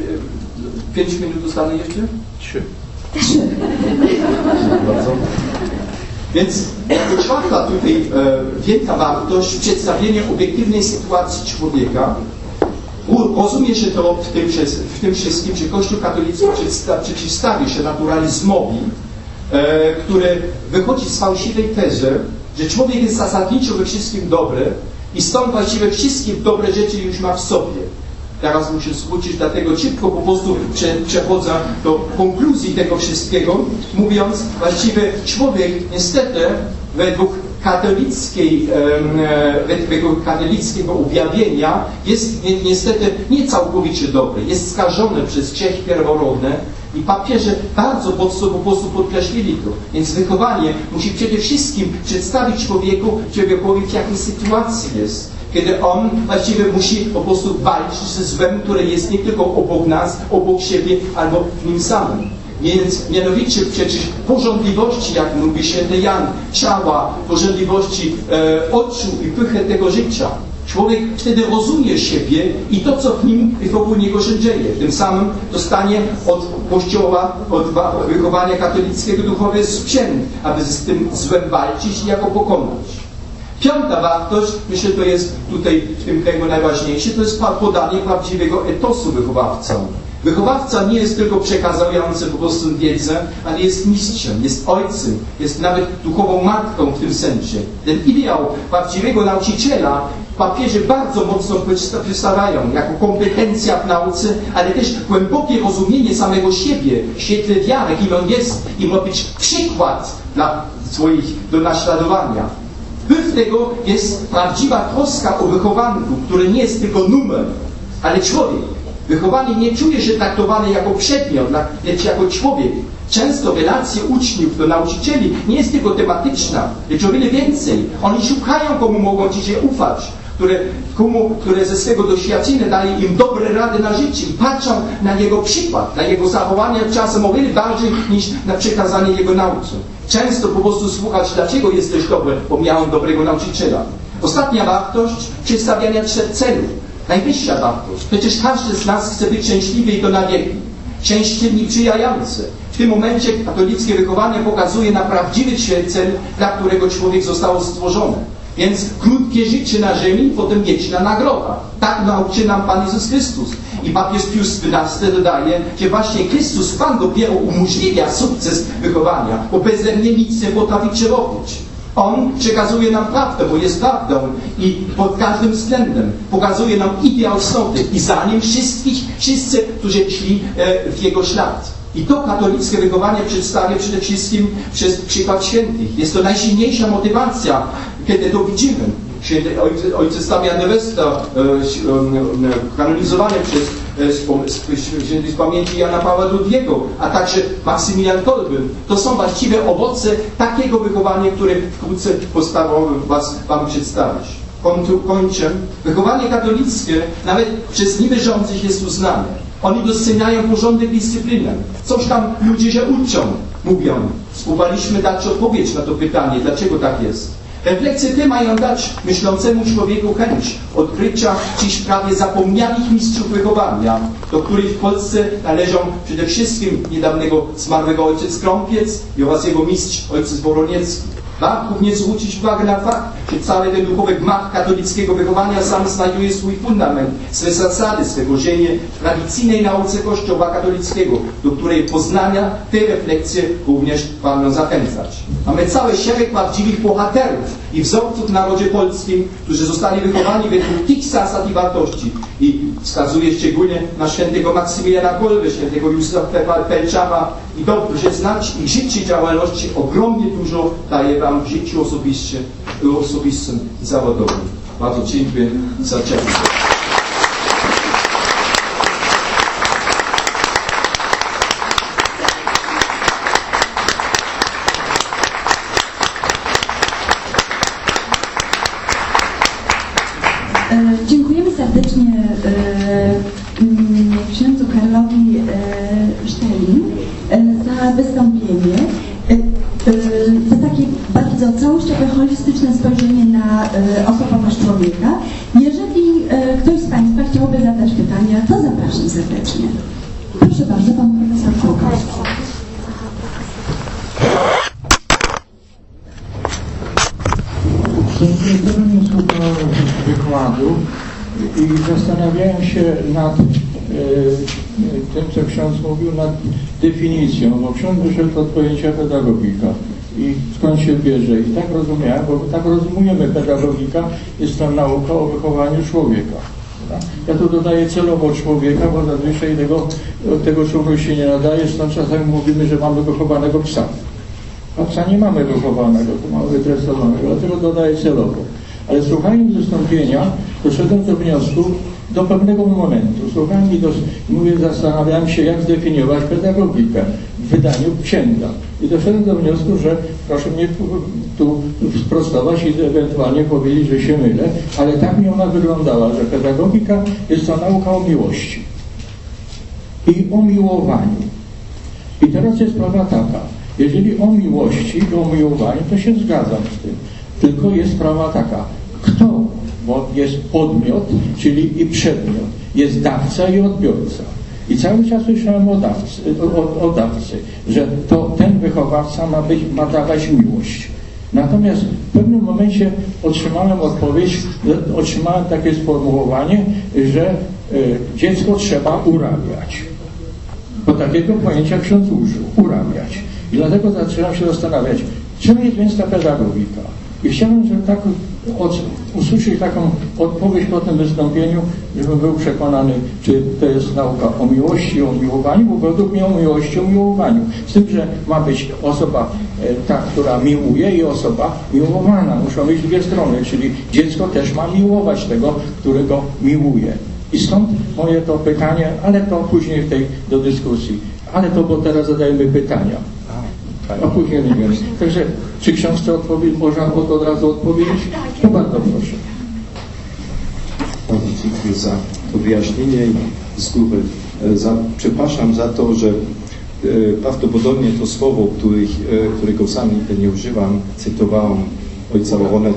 pięć minut dostanę jeszcze? Trzy. Trzy. Dziękuję bardzo. Więc jako czwarta tutaj e, wielka wartość przedstawienie obiektywnej sytuacji człowieka. Rozumie się to w tym, w tym wszystkim, że Kościół katolicki przeciwstawia się naturalizmowi, e, który wychodzi z fałszywej tezy, że człowiek jest zasadniczo we wszystkim dobry i stąd właściwie wszystkie dobre rzeczy już ma w sobie. Teraz muszę skrócić, dlatego szybko po prostu prze, przechodzę do konkluzji tego wszystkiego, mówiąc, właściwie człowiek niestety według katolickiej, według katolickiego objawienia jest ni niestety nie całkowicie dobry. Jest skażony przez grzech pierworodny i papieże bardzo po prostu podkreślili to. Więc wychowanie musi przede wszystkim przedstawić człowieku, człowiekowi w jakiej sytuacji jest. Kiedy on właściwie musi po prostu walczyć ze złem, które jest nie tylko obok nas, obok siebie, albo w nim samym. Więc mianowicie przecież porządliwości, jak mówi święty Jan, ciała, porządliwości e, oczu i pychę tego życia. Człowiek wtedy rozumie siebie i to, co w nim i wokół niego się dzieje. Tym samym dostanie od Kościoła, od wychowania katolickiego duchowy sprzęt, aby z tym złem walczyć i jako pokonać. Piąta wartość, myślę, to jest tutaj w tym kręgu najważniejsze, to jest podanie prawdziwego etosu wychowawcom. Wychowawca nie jest tylko przekazujący po prostu wiedzę, ale jest mistrzem, jest ojcem, jest nawet duchową matką w tym sensie. Ten ideał prawdziwego nauczyciela papieże bardzo mocno przedstawiają jako kompetencja w nauce, ale też głębokie rozumienie samego siebie, w świetle wiary, kim on jest i ma być przykład dla swoich do naśladowania. Wpływ tego jest prawdziwa troska o wychowanku, który nie jest tylko numer, ale człowiek. Wychowany nie czuje się traktowany jako przedmiot, lecz jako człowiek. Często relacje uczniów do nauczycieli nie jest tylko tematyczna, lecz o wiele więcej. Oni szukają, komu mogą dzisiaj ufać, które, komu, które ze swego doświadczenia daje im dobre rady na życie i patrzą na jego przykład, na jego zachowania czasem o wiele bardziej niż na przekazanie jego nauce. Często po prostu słuchać, dlaczego jesteś dobry, bo miałem dobrego nauczyciela. Ostatnia wartość przedstawiania trzech celów. Najwyższa wartość. Przecież każdy z nas chce być szczęśliwy i to na wieki. Szczęśliwy i przyjający. W tym momencie katolickie wychowanie pokazuje na prawdziwy cel, dla którego człowiek został stworzony. Więc krótkie życie na ziemi, potem wieczna nagroda. Tak nauczy nam Pan Jezus Chrystus. I papież Pius dwunasty dodaje, że właśnie Chrystus Pan dopiero umożliwia sukces wychowania, bo beze mnie nic nie potraficie robić. On przekazuje nam prawdę, bo jest prawdą i pod każdym względem pokazuje nam ideał cnoty i za nim wszystkich, wszyscy, którzy szli e, w jego ślad. I to katolickie wychowanie przedstawia przede wszystkim przez przykład świętych. Jest to najsilniejsza motywacja, kiedy to widzimy. Święty ojciec, ojciec Damian de Vesta, e, e, kanonizowany przez e, świętej z pamięci Jana Pawła drugiego, a także Maksymilian Kolbyn. To są właściwe owoce takiego wychowania, które wkrótce postaram was wam przedstawić. Kończę. Wychowanie katolickie nawet przez niewierzących jest uznane. Oni doceniają porządek, dyscyplinę. Coś tam ludzie się uczą, mówią. Spróbowaliśmy dać odpowiedź na to pytanie, dlaczego tak jest. Refleksje te mają dać myślącemu człowieku chęć odkrycia dziś prawie zapomnianych mistrzów wychowania, do których w Polsce należą przede wszystkim niedawnego zmarłego ojciec Krąpiec i oraz jego mistrz ojciec Woroniecki. Warto również zwrócić uwagę na fakt, że cały ten duchowy gmach katolickiego wychowania sam znajduje swój fundament, swe zasady, swe korzenie w tradycyjnej nauce Kościoła katolickiego, do której poznania te refleksje również warto zachęcać. Mamy cały szereg prawdziwych bohaterów i wzorców w narodzie polskim, którzy zostali wychowani według tych zasad i wartości. I wskazuję szczególnie na świętego Maksymiliana Kolbę, świętego Józefa Pelczara i dobrze znać ich życie i działalności ogromnie dużo daje wam w życiu osobiście, osobistym i zawodowym. Bardzo dziękuję za czas. Dziękujemy serdecznie księdzu Karlowi Sztelin za wystąpienie, za takie bardzo całościowe, holistyczne spojrzenie na osobowość człowieka. Jeżeli ktoś z Państwa chciałby zadać pytania, to zapraszam serdecznie. Proszę bardzo, pan profesor Kukow. Intensywnie słuchałem wykładu i zastanawiałem się nad e, tym, co ksiądz mówił, nad definicją, bo ksiądz wyszedł od pojęcia pedagogika i skąd się bierze. I tak rozumiałem, bo tak rozumujemy pedagogika, jest to nauka o wychowaniu człowieka. Tak? Ja tu dodaję celowo człowieka, bo zazwyczaj tego, tego człowieka się nie nadaje, stąd czasami mówimy, że mamy wychowanego psa. A psa nie mamy wychowanego, to mamy wytresowanego, dlatego dodaję celowo. Ale słuchając wystąpienia, doszedłem do wniosku do pewnego momentu. Słuchałem i dos- mówię, zastanawiałem się, jak zdefiniować pedagogikę w wydaniu księdza. I doszedłem do wniosku, że proszę mnie tu, tu sprostować i ewentualnie powiedzieć, że się mylę, ale tak mi ona wyglądała, że pedagogika jest to nauka o miłości i o miłowaniu. I teraz jest sprawa taka. Jeżeli o miłości i o miłowaniu, to się zgadzam z tym. Tylko jest sprawa taka, kto, bo jest podmiot, czyli i przedmiot, jest dawca i odbiorca. I cały czas słyszałem o dawcy, o, o dawcy, że to ten wychowawca ma, być, ma dawać miłość. Natomiast w pewnym momencie otrzymałem odpowiedź, otrzymałem takie sformułowanie, że y, dziecko trzeba urabiać. Bo takiego pojęcia ksiądz użył, urabiać. I dlatego zaczynam się zastanawiać, czym jest więc ta pedagogika? I chciałem, żeby tak od, usłyszeć taką odpowiedź po tym wystąpieniu, żebym był przekonany, czy to jest nauka o miłości i o miłowaniu, bo według mnie o miłości i o miłowaniu. Z tym, że ma być osoba e, ta, która miłuje i osoba miłowana. Muszą być dwie strony, czyli dziecko też ma miłować tego, którego miłuje. I stąd moje to pytanie, ale to później w tej do dyskusji. Ale to, bo teraz zadajemy pytania. A później nie wiem. Także, czy ksiądz chce odpowiedzieć? Można od, od razu odpowiedzieć? To bardzo proszę. Bardzo dziękuję za to wyjaśnienie i z góry za, przepraszam za to, że e, prawdopodobnie to słowo, których, e, którego sam nigdy nie używam, cytowałem ojca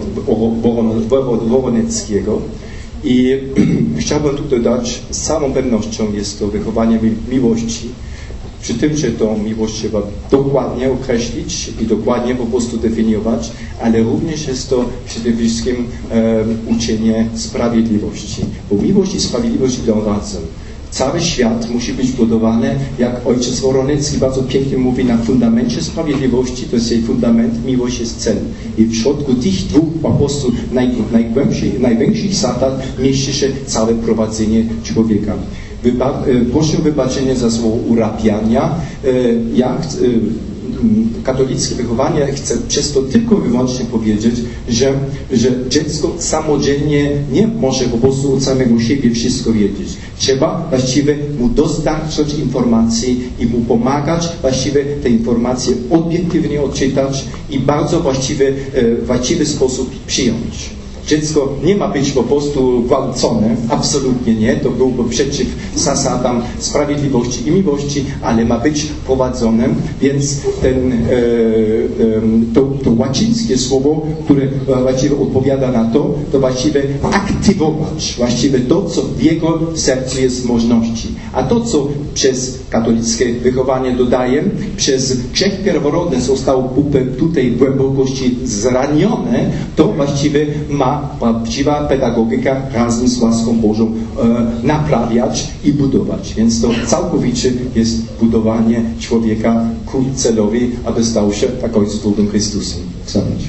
Woroneckiego. I chciałbym tu dodać, z całą pewnością jest to wychowanie mi miłości, przy tym, że tą miłość trzeba dokładnie określić i dokładnie po prostu definiować, ale również jest to przede wszystkim e, uczenie sprawiedliwości, bo miłość i sprawiedliwość idą razem. Cały świat musi być budowany, jak ojciec Woronecki bardzo pięknie mówi, na fundamencie sprawiedliwości, to jest jej fundament, miłość jest cel. I w środku tych dwóch po prostu naj, najgłębszych, największych zasad mieści się całe prowadzenie człowieka. Wyba proszę wybaczenia za słowo urabiania. Ja katolickie wychowanie chcę przez to tylko i wyłącznie powiedzieć, że, że dziecko samodzielnie nie może po prostu od samego siebie wszystko wiedzieć. Trzeba właściwie mu dostarczać informacji i mu pomagać właściwie te informacje obiektywnie odczytać i bardzo właściwy, właściwy sposób przyjąć. Dziecko nie ma być po prostu gwałcone, absolutnie nie, to byłby przeciw zasadom sprawiedliwości i miłości, ale ma być prowadzonym, więc ten, e, e, to, to łacińskie słowo, które właściwie odpowiada na to, to właściwie aktywować właściwie to, co w jego sercu jest możności. A to, co przez katolickie wychowanie dodaję, przez grzech pierworodny został tutaj w głębokości zranione, to właściwie ma prawdziwa pedagogika razem z łaską Bożą e, naprawiać i budować. Więc to całkowicie jest budowanie człowieka ku celowi, aby stał się tak ojcowym Chrystusem. Zamknąć.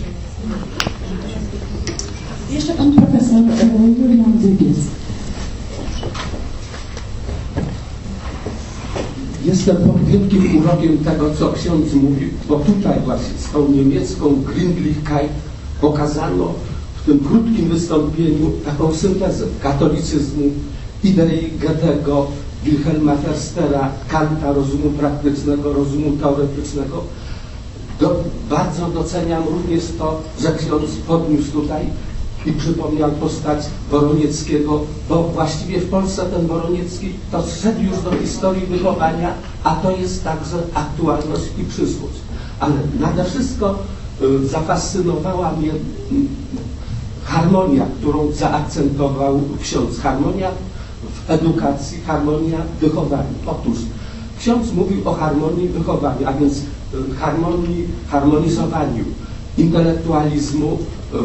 Jeszcze pan profesor Julian Wybiec. Jestem pod wielkim urokiem tego, co ksiądz mówił, bo tutaj właśnie z tą niemiecką Gründlichkeit pokazano w tym krótkim wystąpieniu taką syntezę katolicyzmu, idei Goethego, Wilhelma Förstera, Kanta, rozumu praktycznego, rozumu teoretycznego. Do, bardzo doceniam również to, że ksiądz podniósł tutaj i przypomniał postać Woronieckiego, bo właściwie w Polsce ten Woroniecki to zszedł już do historii wychowania, a to jest także aktualność i przyszłość. Ale nade wszystko y, zafascynowała mnie y, harmonia, którą zaakcentował ksiądz. Harmonia w edukacji, harmonia w wychowaniu. Otóż ksiądz mówił o harmonii wychowania, a więc y, harmonii, harmonizowaniu intelektualizmu,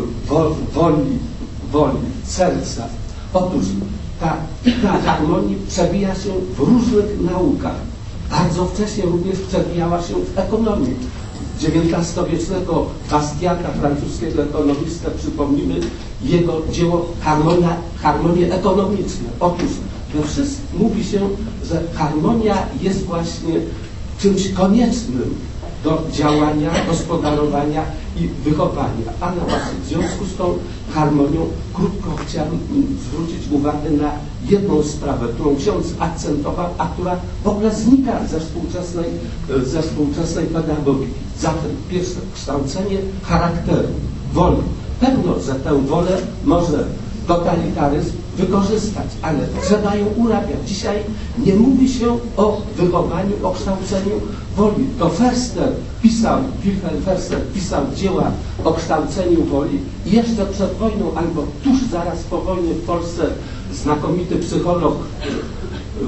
woli, woli, serca. Otóż ta, ta harmonia przewija się w różnych naukach. Bardzo wcześnie również przewijała się w ekonomii. dziewiętnastowiecznego Bastiata, francuskiego ekonomistę, przypomnimy jego dzieło Harmonia, Harmonie ekonomiczne. Otóż we wszystkim mówi się, że harmonia jest właśnie czymś koniecznym do działania, gospodarowania i wychowania. Ale właśnie w związku z tą harmonią krótko chciałem zwrócić uwagę na jedną sprawę, którą ksiądz akcentował, a która w ogóle znika ze współczesnej, ze współczesnej pedagogiki. Zatem pierwsze, kształcenie charakteru, woli. Pewno, że tę wolę może totalitaryzm wykorzystać, ale trzeba ją urabiać. Dzisiaj nie mówi się o wychowaniu, o kształceniu woli. To Förster pisał, Wilhelm Förster pisał dzieła o kształceniu woli i jeszcze przed wojną, albo tuż zaraz po wojnie w Polsce znakomity psycholog, yy,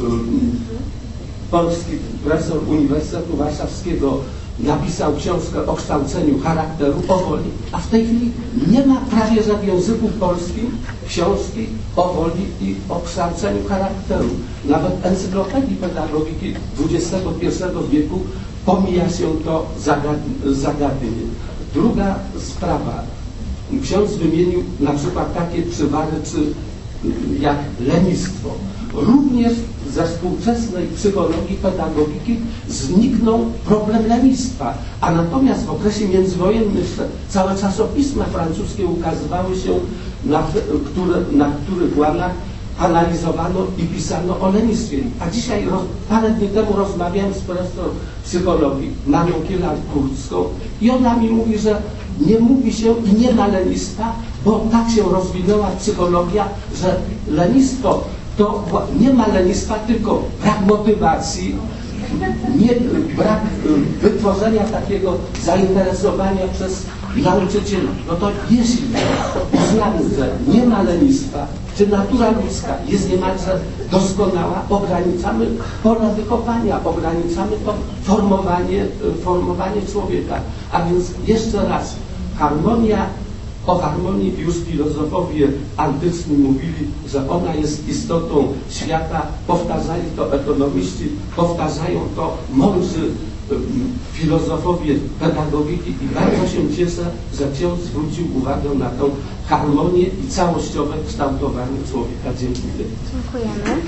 polski profesor Uniwersytetu Warszawskiego napisał książkę o kształceniu charakteru, o woli, a w tej chwili nie ma prawie że w języku polskim książki o woli i o kształceniu charakteru. Nawet encyklopedii pedagogiki dwudziestego pierwszego wieku pomija się to zagadnienie. Druga sprawa. Ksiądz wymienił na przykład takie przywary, czy jak lenistwo. Również ze współczesnej psychologii, pedagogiki zniknął problem lenistwa, a natomiast w okresie międzywojennym całe czasopisma francuskie ukazywały się, na, które, na których łamach analizowano i pisano o lenistwie. A dzisiaj, roz, parę dni temu rozmawiałem z profesor psychologii Marią Kielar-Kurską i ona mi mówi, że nie mówi się i nie ma lenistwa, bo tak się rozwinęła psychologia, że lenistwo to nie ma lenistwa, tylko brak motywacji, nie, brak wytworzenia takiego zainteresowania przez nauczycieli. No to jeśli uznamy, że nie ma lenistwa, czy natura ludzka jest niemalże doskonała, ograniczamy pole wychowania, ograniczamy to formowanie, formowanie człowieka. A więc jeszcze raz, harmonia, o harmonii już filozofowie antyczni mówili, że ona jest istotą świata, powtarzali to ekonomiści, powtarzają to mądrzy filozofowie pedagogiki i bardzo się cieszę, że ksiądz zwrócił uwagę na tą harmonię i całościowe kształtowanie człowieka. Dziękuję. Dziękujemy.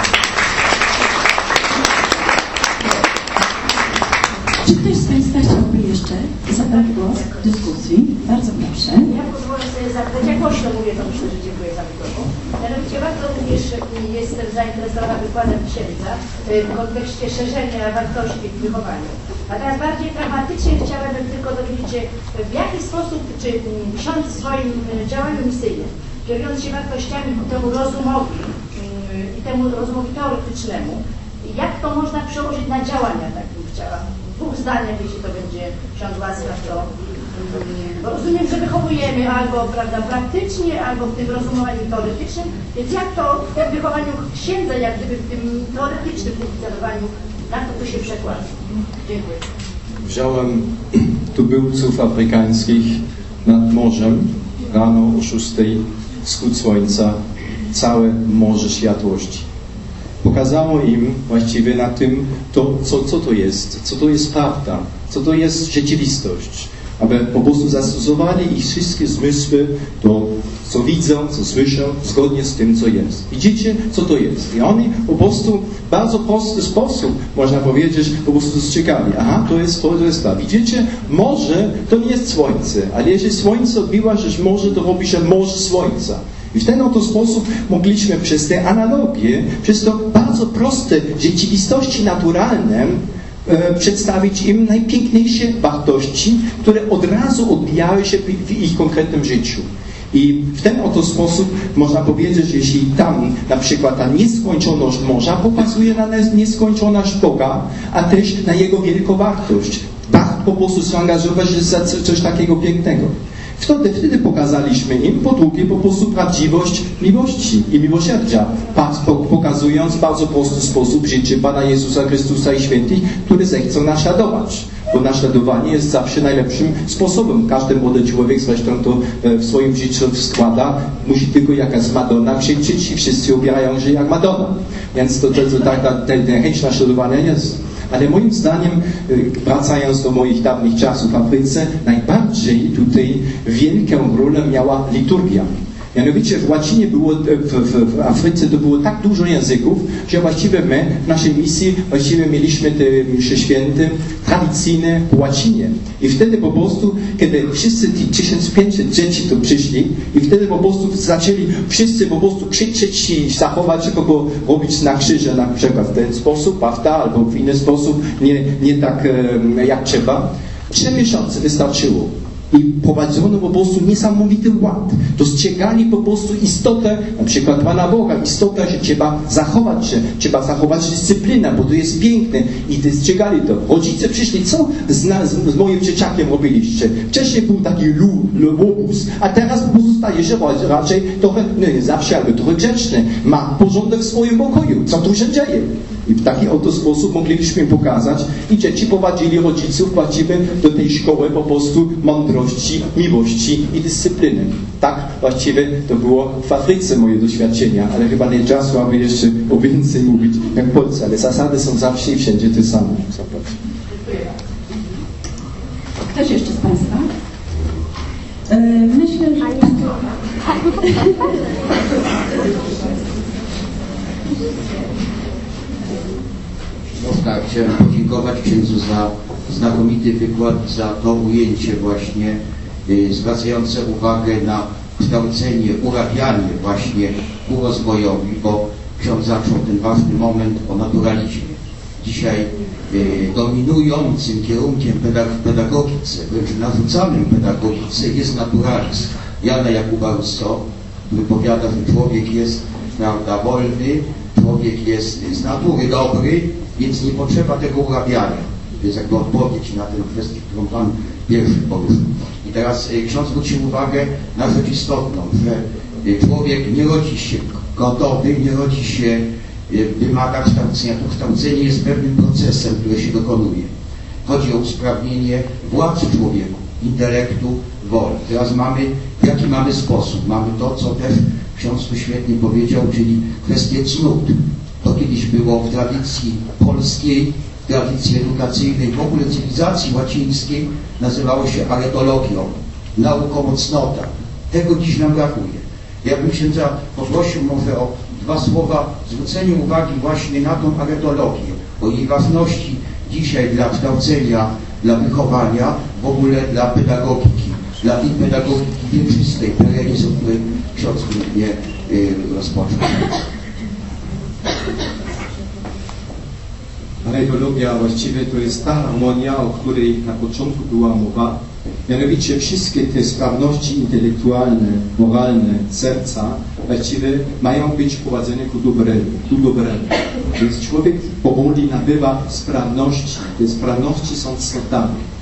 Czy ktoś z Państwa chciałby jeszcze zabrać głos w dyskusji? Bardzo proszę. Ja pozwolę sobie zapytać, jak głośno mówię, to myślę, że dziękuję za mikrofon. Mianowicie bardzo również jestem zainteresowana wykładem księdza w kontekście szerzenia wartości w wychowaniu. A teraz bardziej pragmatycznie chciałabym tylko dowiedzieć się, w jaki sposób, czy ksiądz w swoim działaniu misyjnym, kierując się wartościami ku temu rozumowi i temu rozumowi teoretycznemu, jak to można przełożyć na działania, tak bym chciała. W dwóch zdaniach, jeśli to będzie ksiądz łaskaw, to Bo rozumiem, że wychowujemy albo, prawda, praktycznie, albo w tym rozumowaniu teoretycznym, więc jak to w tym wychowaniu księdza, jak gdyby w tym teoretycznym funkcjonowaniu, na to tu się przekłada? Dziękuję. Wziąłem tubylców afrykańskich nad morzem, rano o szóstej, wschód słońca, całe morze światłości. Pokazało im właściwie na tym, to, co, co to jest, co to jest prawda, co to jest rzeczywistość. Aby po prostu zastosowali ich wszystkie zmysły do, co widzą, co słyszą, zgodnie z tym, co jest. Widzicie, co to jest. I oni po prostu w bardzo prosty sposób, można powiedzieć, po prostu dostrzegali. Aha, to jest to, to jest to. Widzicie, morze to nie jest słońce, ale jeżeli słońce odbiła się morze, to robi się morze słońca. I w ten oto sposób mogliśmy przez te analogie, przez to bardzo proste rzeczywistości naturalne e, przedstawić im najpiękniejsze wartości, które od razu odbijały się w ich konkretnym życiu. I w ten oto sposób można powiedzieć, że jeśli tam na przykład ta nieskończoność morza pokazuje na nieskończoność Boga, a też na Jego wielką wartość. Tak po prostu zaangażować się za coś takiego pięknego. Wtedy, wtedy pokazaliśmy im po drugie po prostu prawdziwość miłości i miłosierdzia, pokazując w bardzo prosty sposób życie Pana Jezusa Chrystusa i świętych, które zechcą naśladować. Bo naśladowanie jest zawsze najlepszym sposobem. Każdy młody człowiek zresztą to w swoim życiu składa, musi tylko jakaś Madonna krzyczeć i wszyscy ubierają się jak Madonna. Więc to, to, to tak ta, ta, ta chęć naśladowania jest. Ale moim zdaniem, wracając do moich dawnych czasów w Afryce, najbardziej tutaj wielką rolę miała liturgia. Mianowicie w łacinie było, w, w, w Afryce to było tak dużo języków, że właściwie my w naszej misji właściwie mieliśmy te msze święte tradycyjne po łacinie. I wtedy po prostu, kiedy wszyscy ci tysiąc pięćset dzieci tu przyszli i wtedy po prostu zaczęli wszyscy po prostu krzyczeć i zachować się, bo robić na krzyże na przykład w ten sposób, prawda, albo w inny sposób, nie, nie tak e, jak trzeba. Trzy miesiące wystarczyło. I prowadzono po prostu niesamowity ład. Dostrzegali po prostu istotę, na przykład Pana Boga, istotę, że trzeba zachować się, trzeba zachować dyscyplinę, bo to jest piękne. I dostrzegali to. Rodzice przyszli, co z, z, z moim dzieciakiem robiliście? Wcześniej był taki lu, łobuz, a teraz po prostu staje się raczej trochę, nie zawsze, ale trochę grzeczny. Ma porządek w swoim pokoju. Co tu się dzieje? I w taki oto sposób mogliśmy im pokazać i dzieci prowadzili rodziców właściwie do tej szkoły po prostu mądrości, miłości i dyscypliny. Tak właściwie to było w Afryce moje doświadczenia, ale chyba nie czasu, aby jeszcze o więcej mówić jak w Polsce, ale zasady są zawsze i wszędzie te same. Zobacz. Ktoś jeszcze z Państwa? Myślę, że... Tak, chciałem podziękować księdzu za znakomity wykład, za to ujęcie właśnie y, zwracające uwagę na kształcenie, urabianie właśnie ku rozwojowi, bo ksiądz zaczął ten ważny moment o naturalizmie. Dzisiaj y, dominującym kierunkiem pedag pedagogice, wręcz narzucanym pedagogice jest naturalizm. Jana Jakuba Rousseau wypowiada, że człowiek jest, prawda, wolny, człowiek jest z natury dobry, więc nie potrzeba tego urabiania. To jest jakby odpowiedź na tę kwestię, którą Pan pierwszy poruszył. I teraz y, ksiądz zwrócił uwagę na rzecz istotną, że y, człowiek nie rodzi się gotowy, nie rodzi się, y, wymaga kształcenia. To kształcenie jest pewnym procesem, który się dokonuje. Chodzi o usprawnienie władzy człowieku, intelektu, woli. Teraz mamy, jaki mamy sposób? Mamy to, co też ksiądz tu świetnie powiedział, czyli kwestię cnót. To kiedyś było w tradycji polskiej, w tradycji edukacyjnej, w ogóle cywilizacji łacińskiej, nazywało się aretologią, nauką o cnotach. Tego dziś nam brakuje. Ja bym księdza poprosił może o dwa słowa zwrócenie uwagi właśnie na tą aretologię, o jej ważności dzisiaj dla kształcenia, dla wychowania, w ogóle dla pedagogiki, dla tej pedagogiki wieczystej, perenizm, o której ksiądz mnie y, rozpoczął. Aretologia właściwie to jest ta harmonia, o której na początku była mowa. Mianowicie wszystkie te sprawności intelektualne, moralne serca właściwie mają być prowadzone ku dobremu. Ku dobremu. Więc człowiek powoli nabywa sprawności. Te sprawności są cnotami.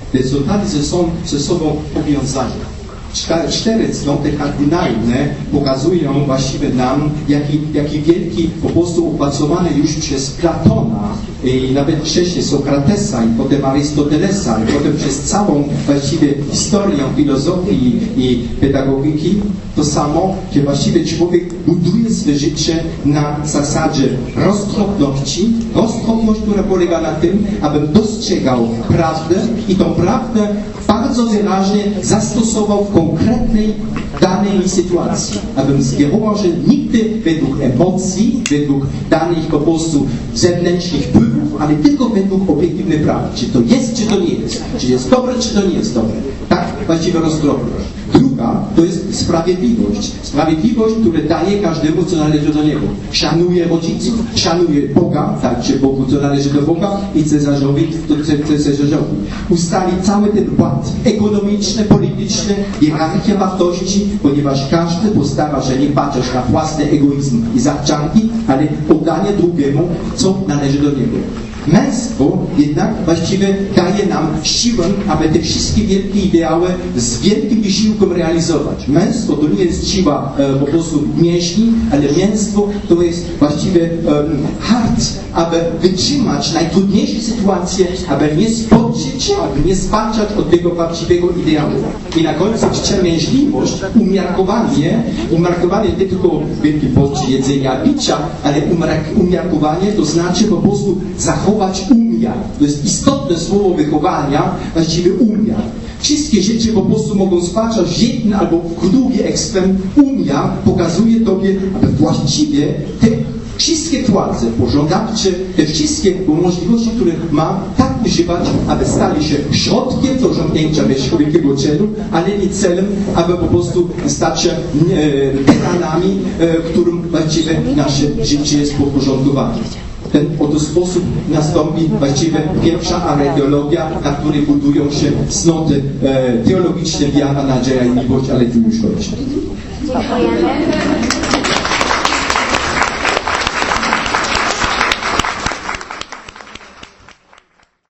te zostali ze sobą, ze sobą powiązane. Cztery cnoty kardynalne pokazują właściwie nam, jaki, jaki wielki, po prostu opracowany już przez Platona i nawet wcześniej Sokratesa i potem Arystotelesa i potem przez całą właściwie historię filozofii i pedagogiki, to samo, że właściwie człowiek buduje swoje życie na zasadzie roztropności, roztropność, która polega na tym, abym dostrzegał prawdę i tą prawdę bardzo wyraźnie zastosował w konkretnej danej sytuacji, abym skierował, że nigdy według emocji, według danych po prostu zewnętrznych wpływów, ale tylko według obiektywnej prawdy. Czy to jest, czy to nie jest. Czy jest dobre, czy to nie jest dobre. Tak właściwie roztropność. Druga to jest sprawiedliwość. Sprawiedliwość, która daje każdemu, co należy do niego. Szanuje rodziców, szanuje Boga, tak, czy Bogu, co należy do Boga i Cezarzowi, to Cezarzowi. Ustali cały ten ład ekonomiczny, polityczny, hierarchia wartości, ponieważ każdy postara się nie patrzeć na własny egoizm i zachcianki, ale oddanie drugiemu, co należy do niego. Męstwo jednak właściwie daje nam siłę, aby te wszystkie wielkie ideały z wielkim wysiłkiem realizować. Męstwo to nie jest siła e, po prostu mięśni, ale męstwo to jest właściwie e, hart, aby wytrzymać najtrudniejsze sytuacje, aby nie spoczyć, aby nie spaczać od tego prawdziwego ideału. I na końcu wstrzemięźliwość, umiarkowanie, umiarkowanie nie tylko wielki post jedzenia, picia, ale umiarkowanie to znaczy po prostu zachować umiar. To jest istotne słowo wychowania, właściwie umiar. Wszystkie rzeczy po prostu mogą spaczać w jeden albo w drugi ekstrem. Umiar pokazuje Tobie, aby właściwie te wszystkie władze pożądawcze, te wszystkie możliwości, które mam, tak używać, aby stali się środkiem do osiągnięcia wielkiego celu, ale nie celem, aby po prostu stać się pedałami, którym właściwie nasze życie jest podporządkowane. W ten oto sposób nastąpi właściwie pierwsza areteologia, na której budują się cnoty e, teologiczne, wiara, nadzieja i miłość, ale tu już kończę. Dziękujemy.